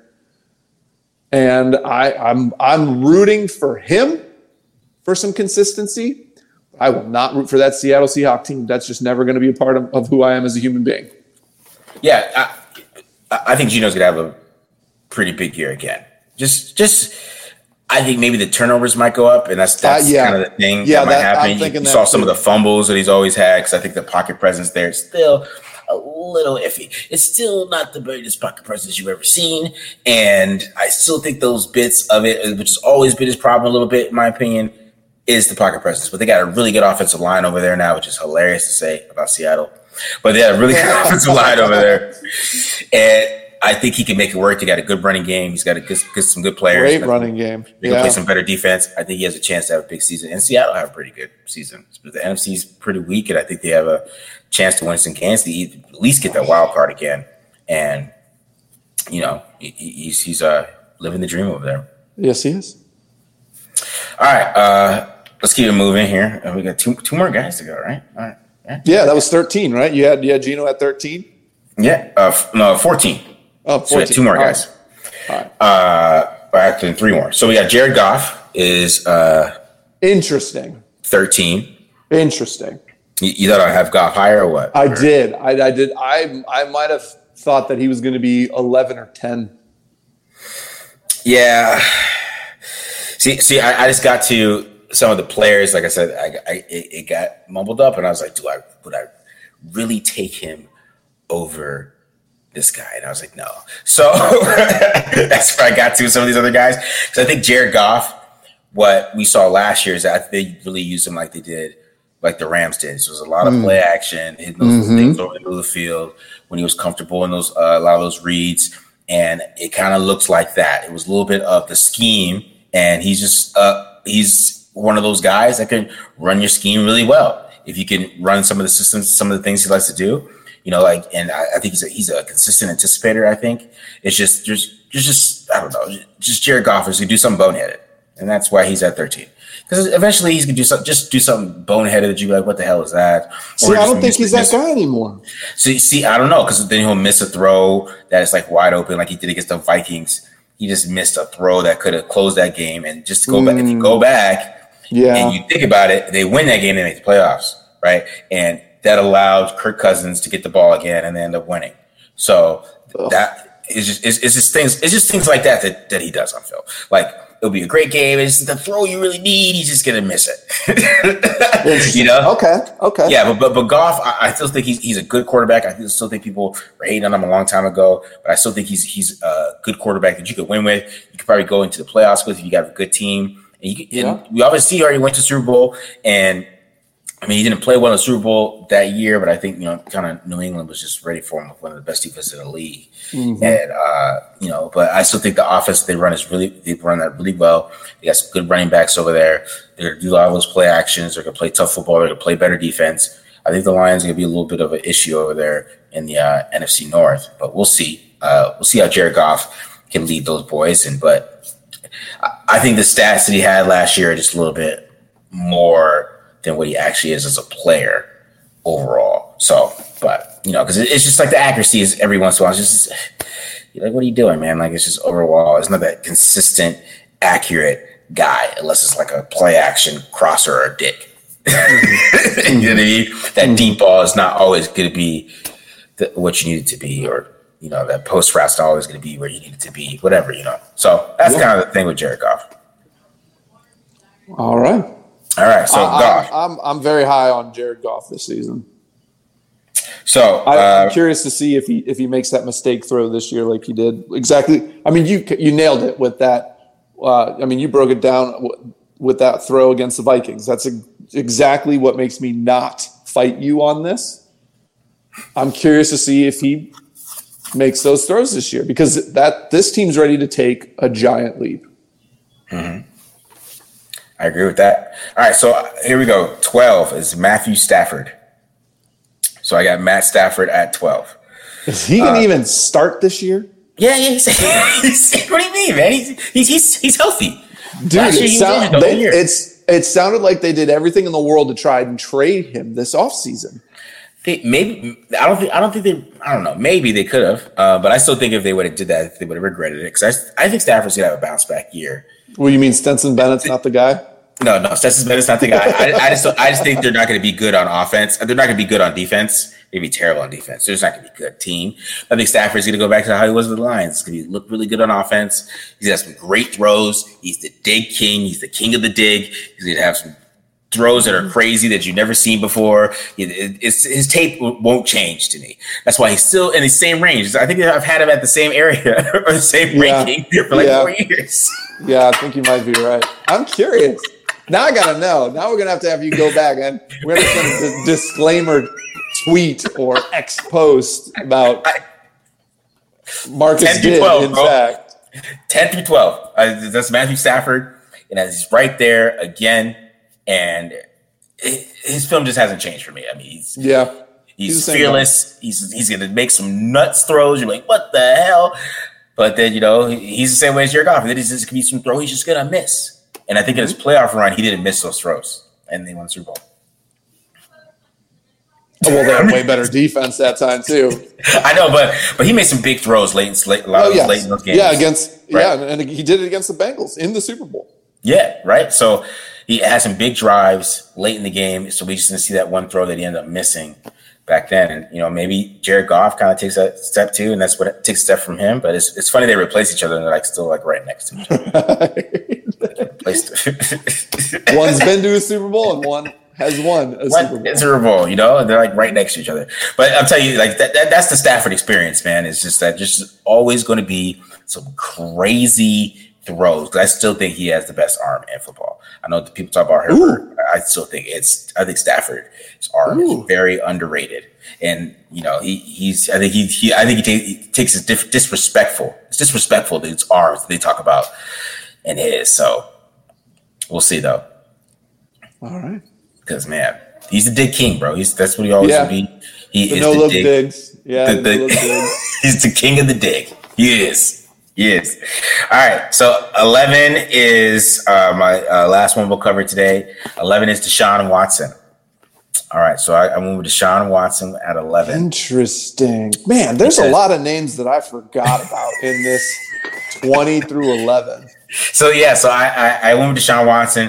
B: And I'm rooting for him for some consistency. I will not root for that Seattle Seahawks team. That's just never going to be a part of who I am as a human being.
A: Yeah, I think Geno's going to have a pretty big year again. Just I think maybe the turnovers might go up, and that's kind of the thing that might happen. You saw some of the fumbles that he's always had, because I think the pocket presence there is still a little iffy. It's still not the greatest pocket presence you've ever seen, and I still think those bits of it, which has always been his problem a little bit, in my opinion, is the pocket presence. But they got a really good offensive line over there now, which is hilarious to say about Seattle. But they have a really good offensive line over there. And I think he can make it work. They got a good running game. He's got some good players.
B: Great running game.
A: They can play some better defense. I think he has a chance to have a big season. And Seattle have a pretty good season. The NFC is pretty weak, and I think they have a chance to win some games to at least get that wild card again. And, he's living the dream over there.
B: Yes, he is.
A: All right. Let's keep it moving here. We got two more guys to go, right? All right.
B: Yeah, that was 13, right? You had Geno at 13?
A: Yeah. 14.
B: Oh, 14.
A: So we got 2 more guys.
B: All right.
A: Actually, 3 more. So we got Jared Goff is
B: interesting.
A: 13.
B: Interesting.
A: You thought I'd have Goff higher or what?
B: I did. I did. I might have thought that he was going to be 11 or 10.
A: Yeah. See, I just got to some of the players. Like I said, it got mumbled up, and I was like, would I really take him over this guy? And I was like, no. So that's where I got to some of these other guys. So I think Jared Goff, what we saw last year is that they really used him like they did, like the Rams did. So it was a lot of play action, hitting those things over the middle of the field when he was comfortable in those a lot of those reads. And it kind of looks like that. It was a little bit of the scheme, and he's just he's one of those guys that can run your scheme really well. If you can run some of the systems, some of the things he likes to do, and I think he's a consistent anticipator. I think it's just I don't know, just Jared Goff is going to do something boneheaded, and that's why he's at 13. Because eventually he's gonna do something boneheaded that you be like, what the hell is that?
B: See, I don't think he's that guy anymore.
A: So see, I don't know, because then he'll miss a throw that is like wide open, like he did against the Vikings. He just missed a throw that could have closed that game. And just to go back, if you go back, and you think about it, they win that game, they make the playoffs, right? And that allowed Kirk Cousins to get the ball again, and they end up winning. So that is just things like that he does on film, like. It'll be a great game. It's the throw you really need. He's just gonna miss it.
B: Okay.
A: Yeah, but Goff, I still think he's a good quarterback. I still think people were hating on him a long time ago, but I still think he's a good quarterback that you could win with. You could probably go into the playoffs with if you got a good team. And we obviously already went to Super Bowl, and I mean, he didn't play well in the Super Bowl that year, but I think, kind of New England was just ready for him with one of the best defenses in the league. And, but I still think the offense they run that really well. They got some good running backs over there. They're going to do a lot of those play actions. They're going to play tough football. They're going to play better defense. I think the Lions are going to be a little bit of an issue over there in the NFC North, but we'll see. We'll see how Jared Goff can lead those boys. But I think the stats that he had last year are just a little bit more than what he actually is as a player overall. So, but because it's just like the accuracy is every once in a while. It's just you're like, what are you doing, man? Like, it's just overall, it's not that consistent, accurate guy unless it's like a play action crosser or a dick. You know what I mean? That deep ball is not always going to be what you need it to be, or that post route's not always going to be where you need it to be. Whatever, So that's kind of the thing with Jared Goff.
B: All right.
A: So Goff.
B: I'm very high on Jared Goff this season.
A: So
B: I'm curious to see if he makes that mistake throw this year like he did. Exactly. I mean, you nailed it with that. You broke it down with that throw against the Vikings. That's exactly what makes me not fight you on this. I'm curious to see if he makes those throws this year, because this team's ready to take a giant leap.
A: Mm-hmm. I agree with that. All right, so here we go. 12 is Matthew Stafford. So I got Matt Stafford at 12.
B: Is he going to even start this year?
A: Yeah. What do you mean, man? He's healthy.
B: Dude, it sounded like they did everything in the world to try and trade him this offseason.
A: I don't know. Maybe they could have, but I still think if they would have did that, they would have regretted it, because I think Stafford's gonna have a bounce back year.
B: Well, you mean Stetson Bennett's not the guy?
A: No, Stetson Bennett's not the guy. I just think they're not going to be good on offense. They're not going to be good on defense. They'd be terrible on defense. They're just not going to be a good team. I think Stafford's going to go back to how he was with the Lions. He's going to look really good on offense. He's got some great throws. He's the dig king. He's the king of the dig. He's going to have some throws that are crazy that you've never seen before. His tape won't change to me. That's why he's still in the same range. I think I've had him at the same area or the same ranking for 4 years.
B: Yeah, I think you might be right. I'm curious. Now I got to know. Now we're going to have you go back, and we're going to send a disclaimer tweet or X post about Marcus did, 12, in fact.
A: 10 through 12. That's Matthew Stafford. And he's right there again. And his film just hasn't changed for me. I mean, he's fearless. He's going to make some nuts throws. You're like, what the hell? But then, he's the same way as Jared Goff. Then he's just going to be some throw he's just going to miss. And I think in his playoff run, he didn't miss those throws, and they won the Super Bowl.
B: Well, they had way better defense that time too.
A: I know, but he made some big throws late in those games.
B: Yeah, and he did it against the Bengals in the Super Bowl.
A: Yeah, right. So he had some big drives late in the game, so we just didn't see that one throw that he ended up missing back then. And, maybe Jared Goff kind of takes that step too, and that's what it takes a step from him. But it's funny they replace each other and they're like still like right next to each other.
B: One's been to a Super Bowl and one has won a
A: Super Bowl. They're like right next to each other. But I'll tell you, like that's the Stafford experience, man. It's just that just always going to be some crazy throws. Because I still think he has the best arm in football. I know people talk about Herbert. I still think Stafford's arm is very underrated. And he takes his disrespectful. It's disrespectful to his arms that they talk about in his. So we'll see though.
B: All right.
A: Because man, he's the dig king, bro. That's what he always will be. He is the dig.
B: Digs. Yeah, digs.
A: He's the king of the dig. He is. All right. So 11 is my last one we'll cover today. 11 is Deshaun Watson. All right. So I went with Deshaun Watson at 11.
B: Interesting. Man, there's a lot of names that I forgot about in this 20 through 11.
A: So I went with Deshaun Watson.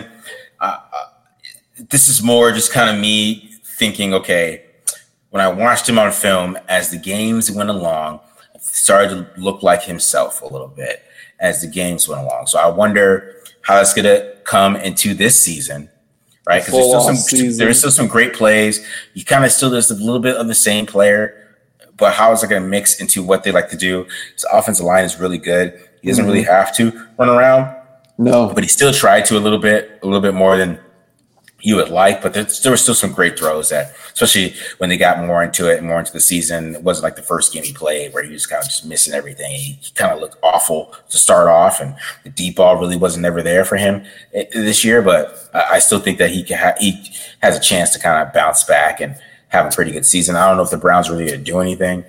A: This is more just kind of me thinking, okay, when I watched him on film as the games went along, it started to look like himself a little bit as the games went along. So I wonder how that's going to come into this season, right? Because there's still some great plays. You kind of there's a little bit of the same player, but how is it going to mix into what they like to do? His offensive line is really good. He doesn't really have to run around.
B: No.
A: But he still tried to a little bit more than you would like, but there were still some great throws that, especially when they got more into the season. It wasn't like the first game he played where he was kind of just missing everything. He kind of looked awful to start off, and the deep ball really wasn't ever there for him this year. But I still think that he has a chance to kind of bounce back and have a pretty good season. I don't know if the Browns really going to do anything.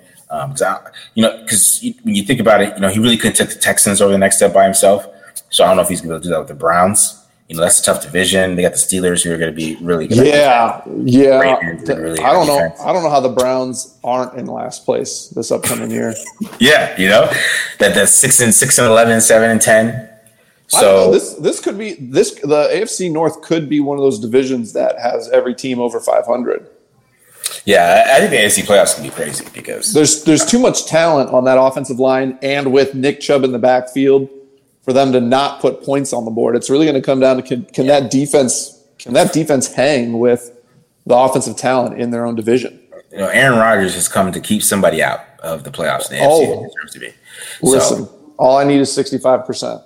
A: Because when you think about it, he really couldn't take the Texans over the next step by himself. So I don't know if he's going to do that with the Browns. That's a tough division. They got the Steelers who are going to be really good.
B: Yeah.
A: Really
B: I don't know. Defense. I don't know how the Browns aren't in last place this upcoming year.
A: Yeah, that's 6-11, 7-10. So
B: this could be the AFC North could be one of those divisions that has every team over 500.
A: Yeah, I think the AFC playoffs can be crazy because
B: there's too much talent on that offensive line, and with Nick Chubb in the backfield, for them to not put points on the board. It's really going to come down to can that defense hang with the offensive talent in their own division?
A: Aaron Rodgers has come to keep somebody out of the playoffs in the AFC. It deserves to be.
B: Listen, all I need is 65%.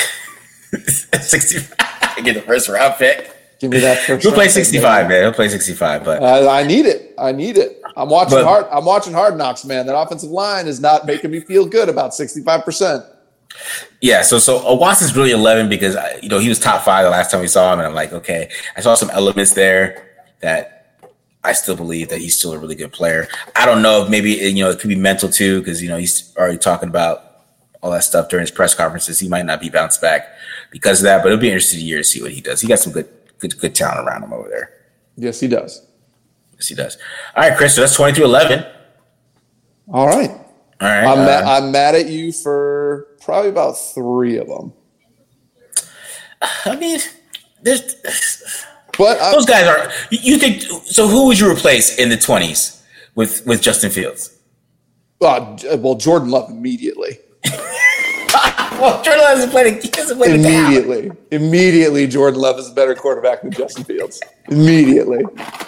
A: 65. Get the first round pick.
B: Give me that first.
A: He'll play 65, man. He'll play 65, but
B: I need it. I'm watching Hard Knocks, man. That offensive line is not making me feel good about 65%.
A: Yeah, so Watson's really 11 because he was top 5 the last time we saw him, and I'm like, okay, I saw some elements there that I still believe that he's still a really good player. I don't know if maybe it could be mental too because he's already talking about all that stuff during his press conferences. He might not be bounced back because of that, but it'll be interesting to see what he does. He got some good talent around him over there.
B: Yes, he does.
A: All right, Chris. So that's 20-11.
B: All right.
A: All right.
B: I'm mad at you for probably about 3 of them.
A: I mean, those guys are. You think so? Who would you replace in the 20s with Justin Fields?
B: Well, Jordan Love immediately.
A: Well, Jordan Love hasn't played. He hasn't played
B: immediately. Jordan Love is a better quarterback than Justin Fields. Immediately.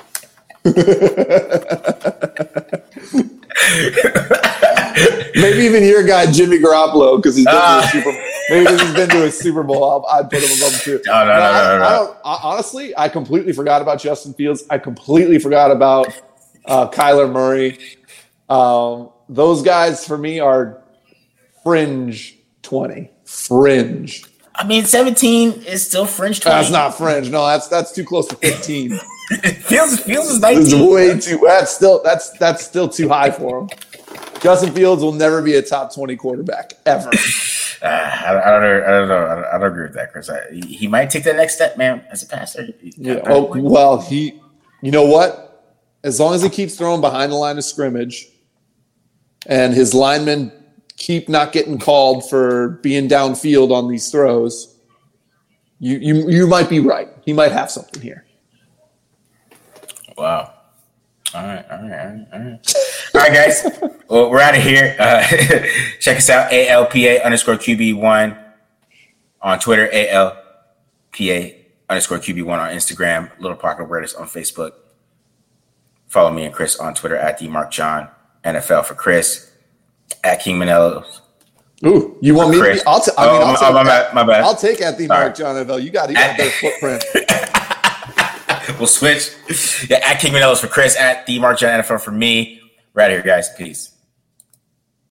B: Maybe even your guy Jimmy Garoppolo because he's been to a Super Bowl. I'd put him above him too.
A: No.
B: Honestly, I completely forgot about Justin Fields. I completely forgot about Kyler Murray. Those guys for me are fringe 20. Fringe.
A: I mean, 17 is still fringe 20.
B: That's not fringe. No, that's too close to 15.
A: Fields is 19.
B: It's way too. That's still too high for him. Justin Fields will never be a top 20 quarterback ever.
A: I don't know. I don't agree with that, Chris. He might take that next step, man, as a passer.
B: Yeah. Oh, well, you know what? As long as he keeps throwing behind the line of scrimmage, and his linemen keep not getting called for being downfield on these throws, You might be right. He might have something here.
A: Wow. All right, guys. Well, we're out of here. Check us out, ALPA_QB1 on Twitter, ALPA_QB1 on Instagram, Little Pocket Awareness on Facebook. Follow me and Chris on Twitter at DMarkJohn, NFL for Chris, at King Manellos.
B: Ooh, you want me?
A: Chris.
B: I'll take
A: my bad.
B: I'll take at DMarkJohn NFL. You got a better footprint.
A: We'll switch. Yeah, at King Manellos for Chris, at DMarkJohn NFL for me. We're out of here, guys. Peace.